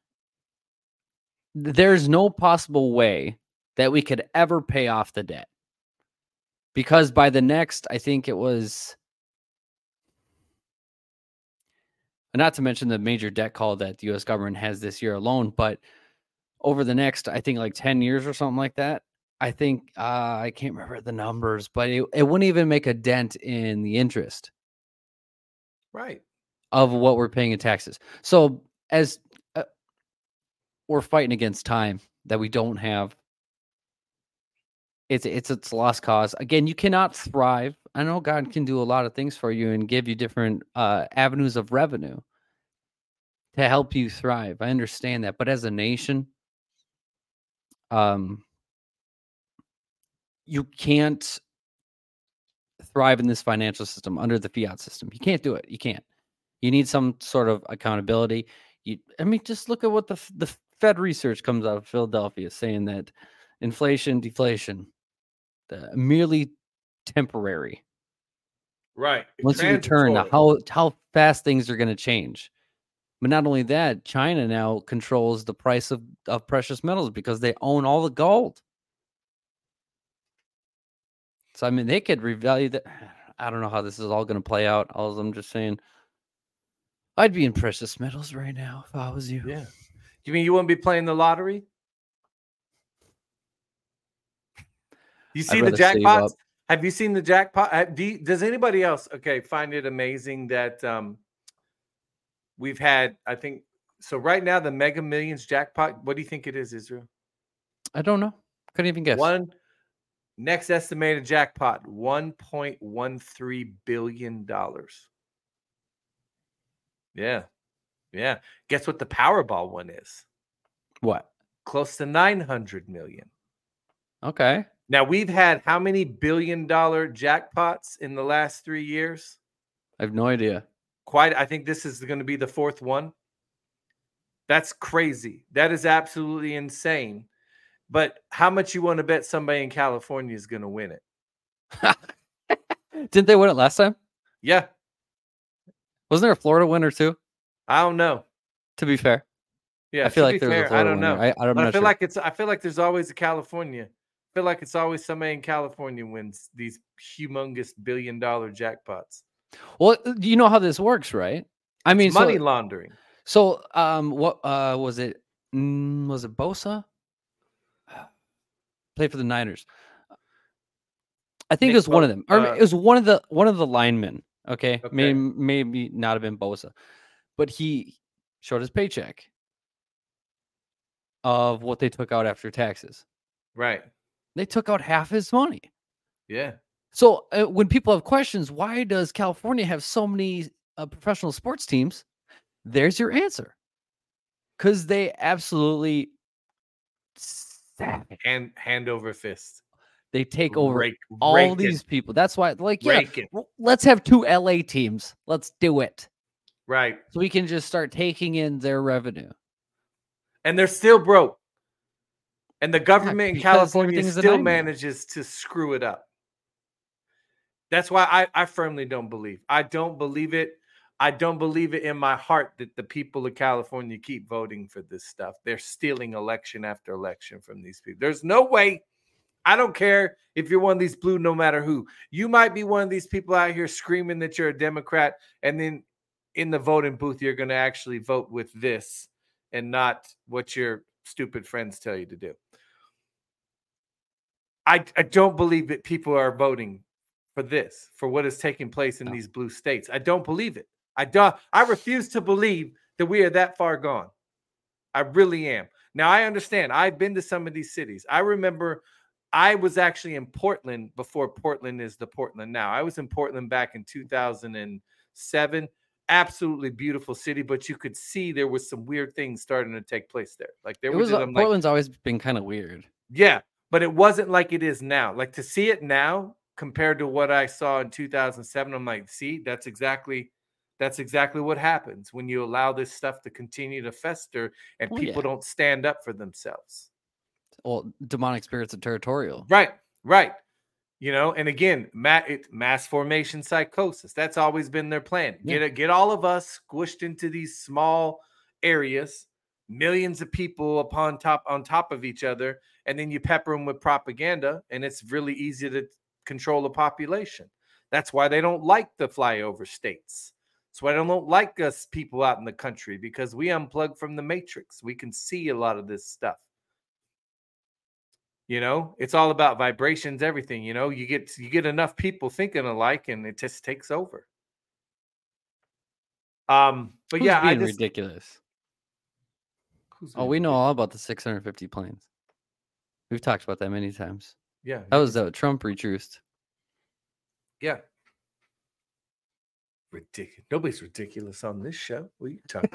there's no possible way that we could ever pay off the debt. Because by the next, I think it was, not to mention the major debt call that the U.S. government has this year alone, but over the next, I think like 10 years or something like that, I think, I can't remember the numbers, but it wouldn't even make a dent in the interest Right. of what we're paying in taxes. So as we're fighting against time that we don't have, it's a lost cause. Again, you cannot thrive. I know God can do a lot of things for you and give you different avenues of revenue to help you thrive. I understand that, but as a nation, you can't thrive in this financial system under the fiat system. You can't do it. You can't. You need some sort of accountability. I mean, just look at what the Fed research comes out of Philadelphia saying that inflation, deflation, merely temporary. Right. Once you return, how fast things are going to change. But not only that, China now controls the price of precious metals because they own all the gold. So, I mean, they could revalue that. I don't know how this is all going to play out. I'm just saying, I'd be in precious metals right now if I was you. Yeah. You mean you wouldn't be playing the lottery? You see the jackpots? Have you seen the jackpot? Does anybody else, find it amazing that we've had, I think, so right now the Mega Millions jackpot, what do you think it is, Israel? I don't know. Couldn't even guess. Next estimated jackpot, $1.13 billion. Yeah. Yeah. Guess what the Powerball one is? What? Close to 900 million. Okay. Now, we've had how many billion-dollar jackpots in the last 3 years? I have no idea. I think this is going to be the fourth one. That's crazy. That is absolutely insane. But how much you want to bet somebody in California is going to win it? Didn't they win it last time? Yeah. Wasn't there a Florida winner too? I don't know. To be fair. Yeah. I feel like there's a Florida I don't know. winner. I feel like there's always a California. I feel like it's always somebody in California wins these humongous billion-dollar jackpots. Well, you know how this works, right? I mean, it's money laundering. So, what was it? Was it Bosa? Played for the Niners. I think it was one of them, or it was one of the linemen. Okay. Maybe not have been Bosa, but he showed his paycheck of what they took out after taxes. Right. They took out half his money. Yeah. So when people have questions, why does California have so many professional sports teams? There's your answer. Because they absolutely hand over fist. They take over all these people. That's why, let's have 2 LA teams. Let's do it. Right. So we can just start taking in their revenue. And they're still broke. And the government in California still manages to screw it up. That's why I firmly don't believe. I don't believe it. I don't believe it in my heart that the people of California keep voting for this stuff. They're stealing election after election from these people. There's no way. I don't care if you're one of these blue, no matter who. You might be one of these people out here screaming that you're a Democrat, and then in the voting booth, you're going to actually vote with this and not what your stupid friends tell you to do. I don't believe that people are voting for this, for what is taking place in these blue states. I don't believe it. I refuse to believe that we are that far gone. I really am. Now, I understand. I've been to some of these cities. I remember I was actually in Portland before Portland is the Portland now. I was in Portland back in 2007. Absolutely beautiful city, but you could see there was some weird things starting to take place there. Like there was Portland's always been kind of weird. Yeah, but it wasn't like it is now. Like to see it now compared to what I saw in 2007, I'm like, see, that's exactly what happens when you allow this stuff to continue to fester and people don't stand up for themselves. Well, demonic spirits are territorial. Right. And again, mass formation psychosis. That's always been their plan. Get all of us squished into these small areas, millions of people on top of each other, and then you pepper them with propaganda, and it's really easy to control the population. That's why they don't like the flyover states. That's why they don't like us people out in the country, because we unplug from the matrix. We can see a lot of this stuff. It's all about vibrations, everything. You get enough people thinking alike, and it just takes over. But being ridiculous. We know all about the 650 planes. We've talked about that many times. Yeah, that was Trump retruced. Yeah, ridiculous. Nobody's ridiculous on this show. What are you talking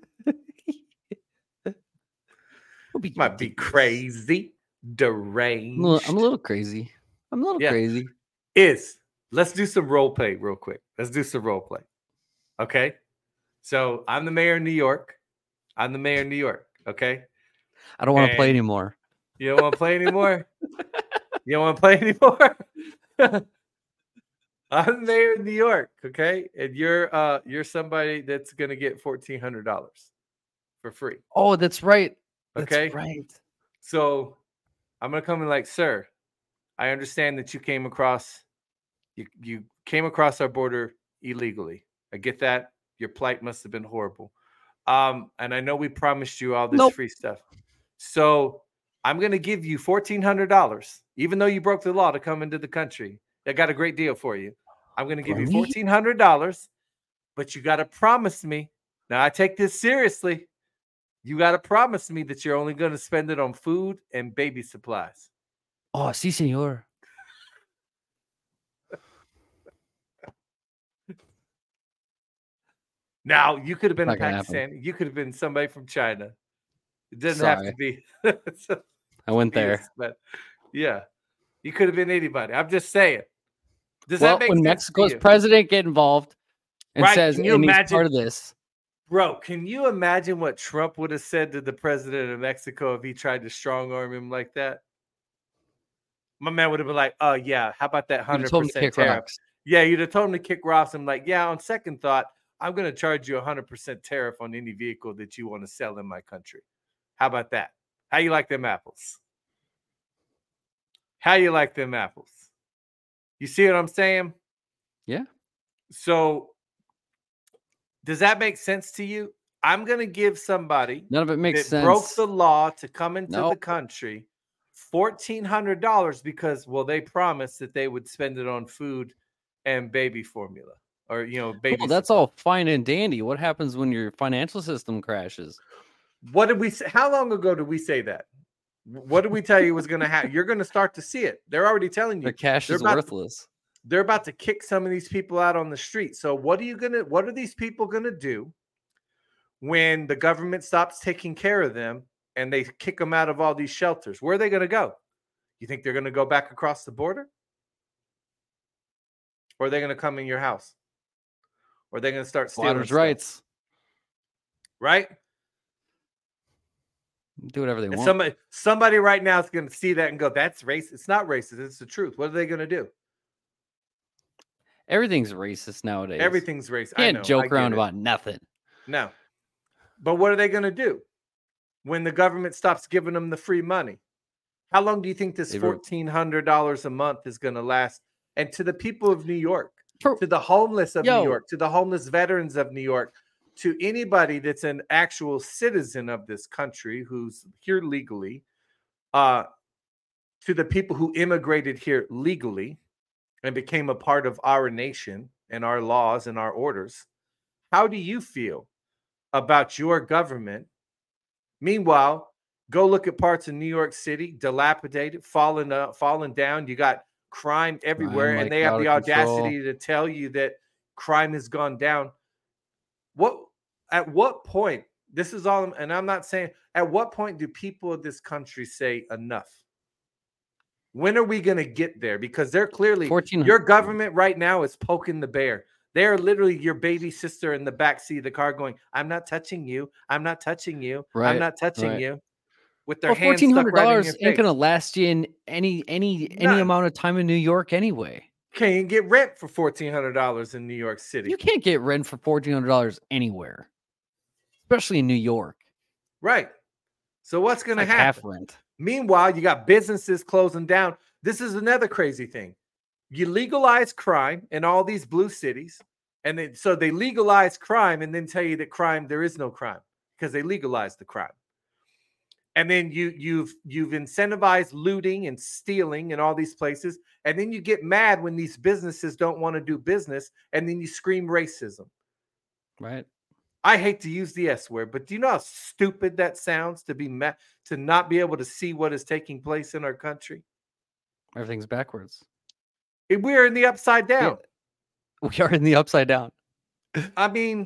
about? Might be crazy. Deranged. I'm a little crazy. Crazy. Let's do some role play real quick. Okay. So I'm the mayor of New York. Okay. I don't want to play anymore. You don't want to play anymore? I'm the mayor of New York. Okay. And you're somebody that's gonna get $1,400 for free. Oh, that's right. Okay. That's right. So I'm gonna come in like, sir, I understand that you came across our border illegally. I get that. Your plight must have been horrible. And I know we promised you all this free stuff. So I'm gonna give you $1,400, even though you broke the law to come into the country. I got a great deal for you. I'm gonna give you $1,400, but you gotta promise me. Now I take this seriously. You got to promise me that you're only going to spend it on food and baby supplies. Oh, sí, señor. Now, you could have been a Pakistani. You could have been somebody from China. It doesn't have to be. I went there. But yeah, you could have been anybody. I'm just saying. Does that make sense? When Mexico's president get involved and says, and he's part of this. Bro, can you imagine what Trump would have said to the president of Mexico if he tried to strong arm him like that? My man would have been like, oh, yeah, how about that 100% tariff? Yeah, you'd have told him to kick rocks. I'm like, yeah, on second thought, I'm going to charge you 100% tariff on any vehicle that you want to sell in my country. How about that? How you like them apples? You see what I'm saying? Yeah. So does that make sense to you? I'm going to give somebody none of it makes sense. Broke the law to come into the country $1,400 because, they promised that they would spend it on food and baby formula or, baby. Well, that's all fine and dandy. What happens when your financial system crashes? What did we say? How long ago did we say that? What did we tell you was going to happen? You're going to start to see it. They're already telling you. The cash is worthless. They're about to kick some of these people out on the street. So what are these people going to do when the government stops taking care of them and they kick them out of all these shelters? Where are they going to go? You think they're going to go back across the border? Or are they going to come in your house? Or are they going to start stealing rights? Right? Do whatever they want. Somebody right now is going to see that and go, that's racist. It's not racist. It's the truth. What are they going to do? Everything's racist nowadays. Everything's racist. You can't joke around about nothing. No. But what are they going to do when the government stops giving them the free money? How long do you think this $1,400 a month is going to last? And to the people of New York, to the homeless of New York, to the homeless veterans of New York, to anybody that's an actual citizen of this country who's here legally, to the people who immigrated here legally and became a part of our nation and our laws and our orders, how do you feel about your government? Meanwhile, Go look at parts of New York City, dilapidated, falling down. You got crime everywhere, and they have the audacity to tell you that crime has gone down. At what point? This is all, and I'm not saying. At what point do people of this country say enough? When are we going to get there? Because they're clearly, your government right now is poking the bear. They're literally your baby sister in the backseat of the car going, I'm not touching you. I'm not touching you. Right, I'm not touching right. you. With their hands $1,400 stuck right in your ain't face. gonna last you in any amount of time in New York anyway. Can't even get rent for $1,400 in New York City. You can't get rent for $1,400 anywhere, especially in New York. Right. So what's going to happen? Half rent. Meanwhile, you got businesses closing down. This is another crazy thing. You legalize crime in all these blue cities, and then so they legalize crime and then tell you that there is no crime because they legalized the crime. And then you've incentivized looting and stealing in all these places, and then you get mad when these businesses don't want to do business, and then you scream racism. Right. I hate to use the S word, but do you know how stupid that sounds to be mad, to not be able to see what is taking place in our country? Everything's backwards. We're in the upside down. Yeah. We are in the upside down. I mean,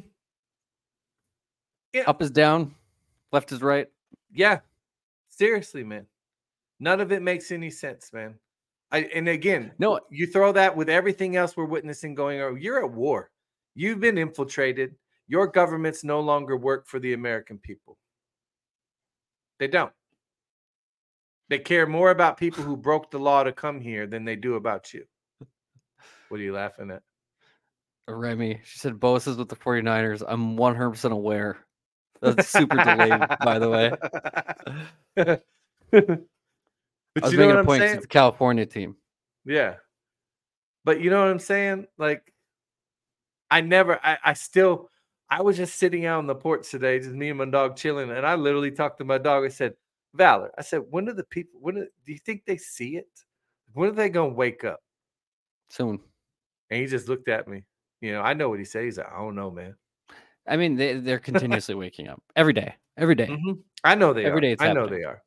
up is down, left is right. Yeah. Seriously, man. None of it makes any sense, man. And again, no, you throw that with everything else we're witnessing going on. You're at war. You've been infiltrated. Your governments no longer work for the American people. They don't. They care more about people who broke the law to come here than they do about you. What are you laughing at? Remy, she said Bosa is with the 49ers. I'm 100% aware. That's super delayed, by the way. But I was you know making what a point. I'm saying? It's a California team. Yeah. But you know what I'm saying? Like, I was just sitting out on the porch today, just me and my dog chilling, and I literally talked to my dog. I said, Valor, I said, do you think they see it? When are they going to wake up? Soon. And he just looked at me. You know, I know what he said. He's like, I don't know, man. I mean, they're continuously waking up every day. Every day. Mm-hmm. I know they every are. Day it's I happening. know they are.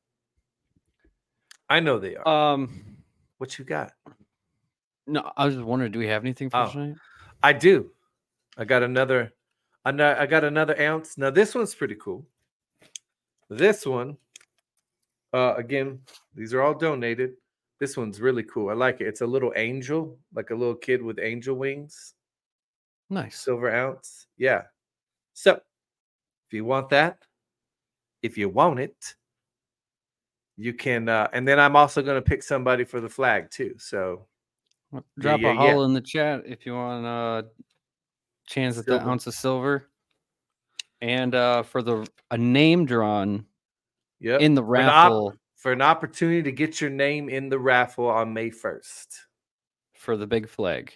I know they are. What you got? No, I was just wondering, do we have anything for tonight? I do. I got another ounce. Now this one's pretty cool. This one, again, these are all donated. This one's really cool. I like it. It's a little angel, like a little kid with angel wings. Nice. Silver ounce. Yeah. So if you want that, if you want it, you can. And then I'm also going to pick somebody for the flag too. So drop a holler in the chat if you want a chance at the ounce of silver. And for a name drawn in the raffle. For an opportunity to get your name in the raffle on May 1st. For the big flag.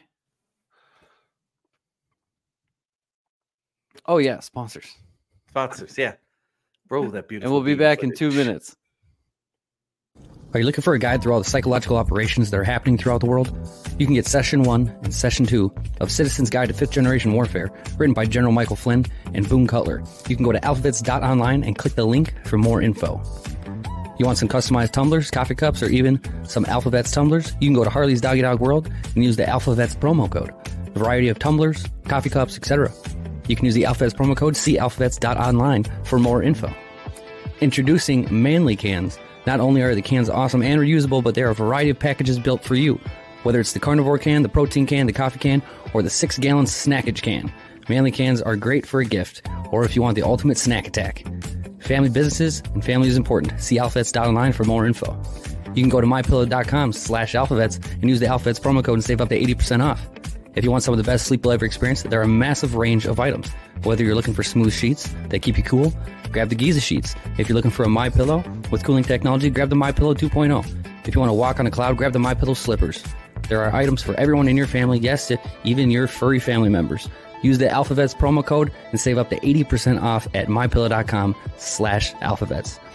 Oh, yeah. Sponsors, yeah. Bro, that beautiful. And we'll be back in 2 minutes. Are you looking for a guide through all the psychological operations that are happening throughout the world? You can get Session 1 and Session 2 of Citizen's Guide to 5th Generation Warfare, written by General Michael Flynn and Boone Cutler. You can go to alphavets.online and click the link for more info. You want some customized tumblers, coffee cups, or even some Alphavets tumblers? You can go to Harley's Doggy Dog World and use the Alphavets promo code. A variety of tumblers, coffee cups, etc. You can use the Alphavets promo code, see alphavets.online for more info. Introducing Manly Cans. Not only are the cans awesome and reusable, but there are a variety of packages built for you. Whether it's the carnivore can, the protein can, the coffee can, or the 6-gallon snackage can. Manly cans are great for a gift, or if you want the ultimate snack attack. Family businesses and family is important. See alphavets.online for more info. You can go to mypillow.com/alphavets and use the Alphavets promo code and save up to 80% off. If you want some of the best sleep you'll ever experience, there are a massive range of items. Whether you're looking for smooth sheets that keep you cool, grab the Giza sheets. If you're looking for a MyPillow with cooling technology, grab the MyPillow 2.0. If you want to walk on a cloud, grab the MyPillow slippers. There are items for everyone in your family, yes, even your furry family members. Use the Alphavets promo code and save up to 80% off at mypillow.com/alphavets.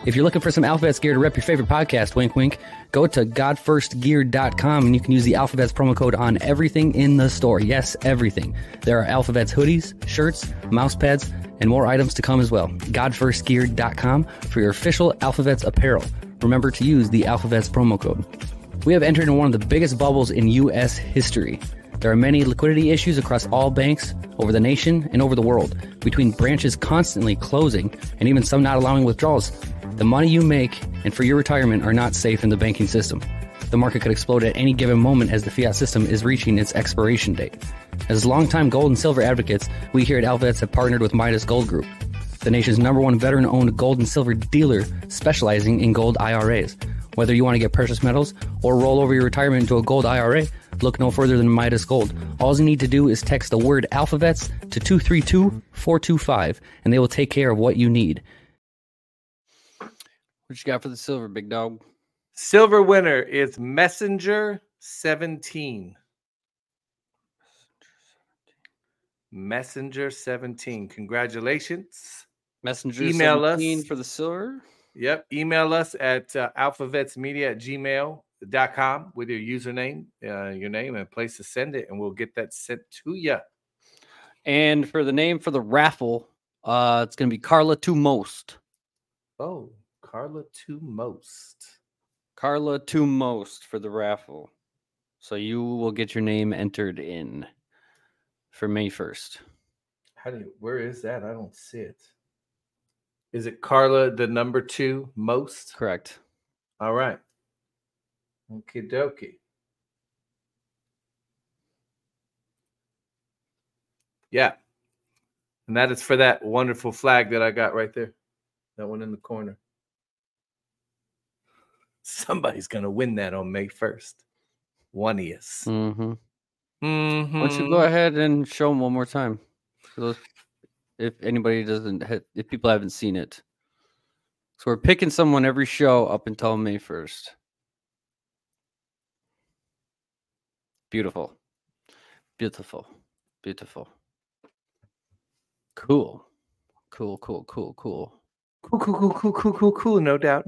If you're looking for some Alphavets gear to rep your favorite podcast, wink, wink, go to godfirstgear.com and you can use the Alphavets promo code on everything in the store. Yes, everything. There are Alphavets hoodies, shirts, mouse pads, and more items to come as well. godfirstgear.com for your official Alphavets apparel. Remember to use the Alphavets promo code. We have entered in one of the biggest bubbles in U.S. history. There are many liquidity issues across all banks over the nation and over the world, between branches constantly closing and even some not allowing withdrawals. The money you make and for your retirement are not safe in the banking system. The market could explode at any given moment as the fiat system is reaching its expiration date. As longtime gold and silver advocates, we here at Alphavets have partnered with Midas Gold Group, the nation's #1 veteran-owned gold and silver dealer specializing in gold IRAs. Whether you want to get precious metals or roll over your retirement into a gold IRA, look no further than Midas Gold. All you need to do is text the word Alphavets to 232-425, and they will take care of what you need. What you got for the silver, big dog? Silver winner is Messenger 17. Messenger 17. Congratulations. Messenger Email 17 us for the silver. Yep. Email us at alphavetsmedia@gmail.com with your username, your name, and place to send it, and we'll get that sent to you. And for the name for the raffle, it's going to be Carla to Most. Oh, Carla to Most. Carla to Most for the raffle. So you will get your name entered in for May 1st. Where is that? I don't see it. Is it Carla, the number 2 Most? Correct. All right. Okie dokie. Yeah. And that is for that wonderful flag that I got right there. That one in the corner. Somebody's going to win that on May 1st. One is. Mm-hmm. Mm-hmm. Why don't you go ahead and show them one more time? For those, if anybody doesn't, if people haven't seen it. So we're picking someone every show up until May 1st. Beautiful. Beautiful. Beautiful. Cool. Cool, cool, cool, cool. Cool. No doubt.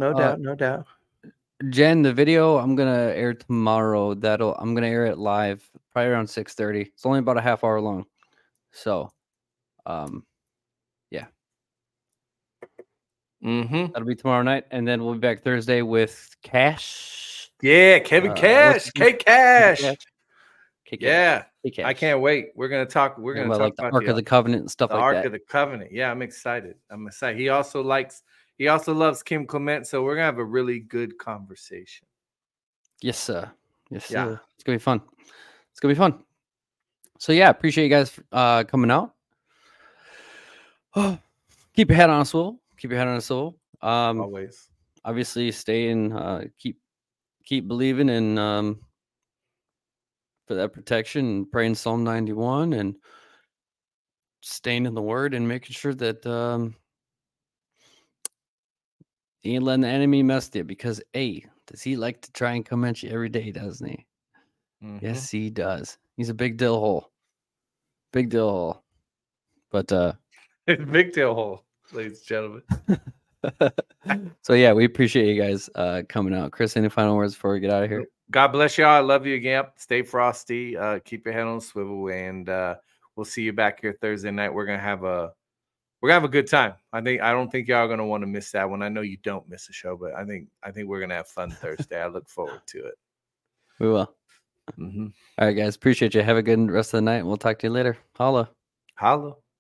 Jen, the video I'm gonna air tomorrow. I'm gonna air it live, probably around 6:30. It's only about a half hour long. So yeah. Mm-hmm. That'll be tomorrow night, and then we'll be back Thursday with Cash. Yeah, Kevin Cash. K-Cash. Yeah. K-Cash. I can't wait. We're gonna talk. We're gonna talk like the Ark of the Covenant and stuff the like Ark that. of the Covenant. Yeah, I'm excited. He also loves Kim Clement, so we're gonna have a really good conversation. Yes, sir. Yes, sir. Yeah. It's gonna be fun. It's gonna be fun. So yeah, appreciate you guys coming out. Keep your head on a swivel. Keep your head on a swivel. Always. Obviously, stay in. Keep believing in for that protection and praying Psalm 91 and staying in the Word and making sure that you ain't letting the enemy mess with you, because does he like to try and come at you every day, doesn't he? Mm-hmm. Yes, he does. He's a big dill hole. Big dill hole. But big deal hole, ladies and gentlemen. So yeah, we appreciate you guys coming out. Chris, any final words before we get out of here? God bless y'all. I love you again. Stay frosty. Keep your head on a swivel, and we'll see you back here Thursday night. We're gonna have a good time. I don't think y'all are gonna want to miss that one. I know you don't miss a show, but I think we're gonna have fun Thursday. I look forward to it. We will. Mm-hmm. All right, guys. Appreciate you. Have a good rest of the night, and we'll talk to you later. Holla.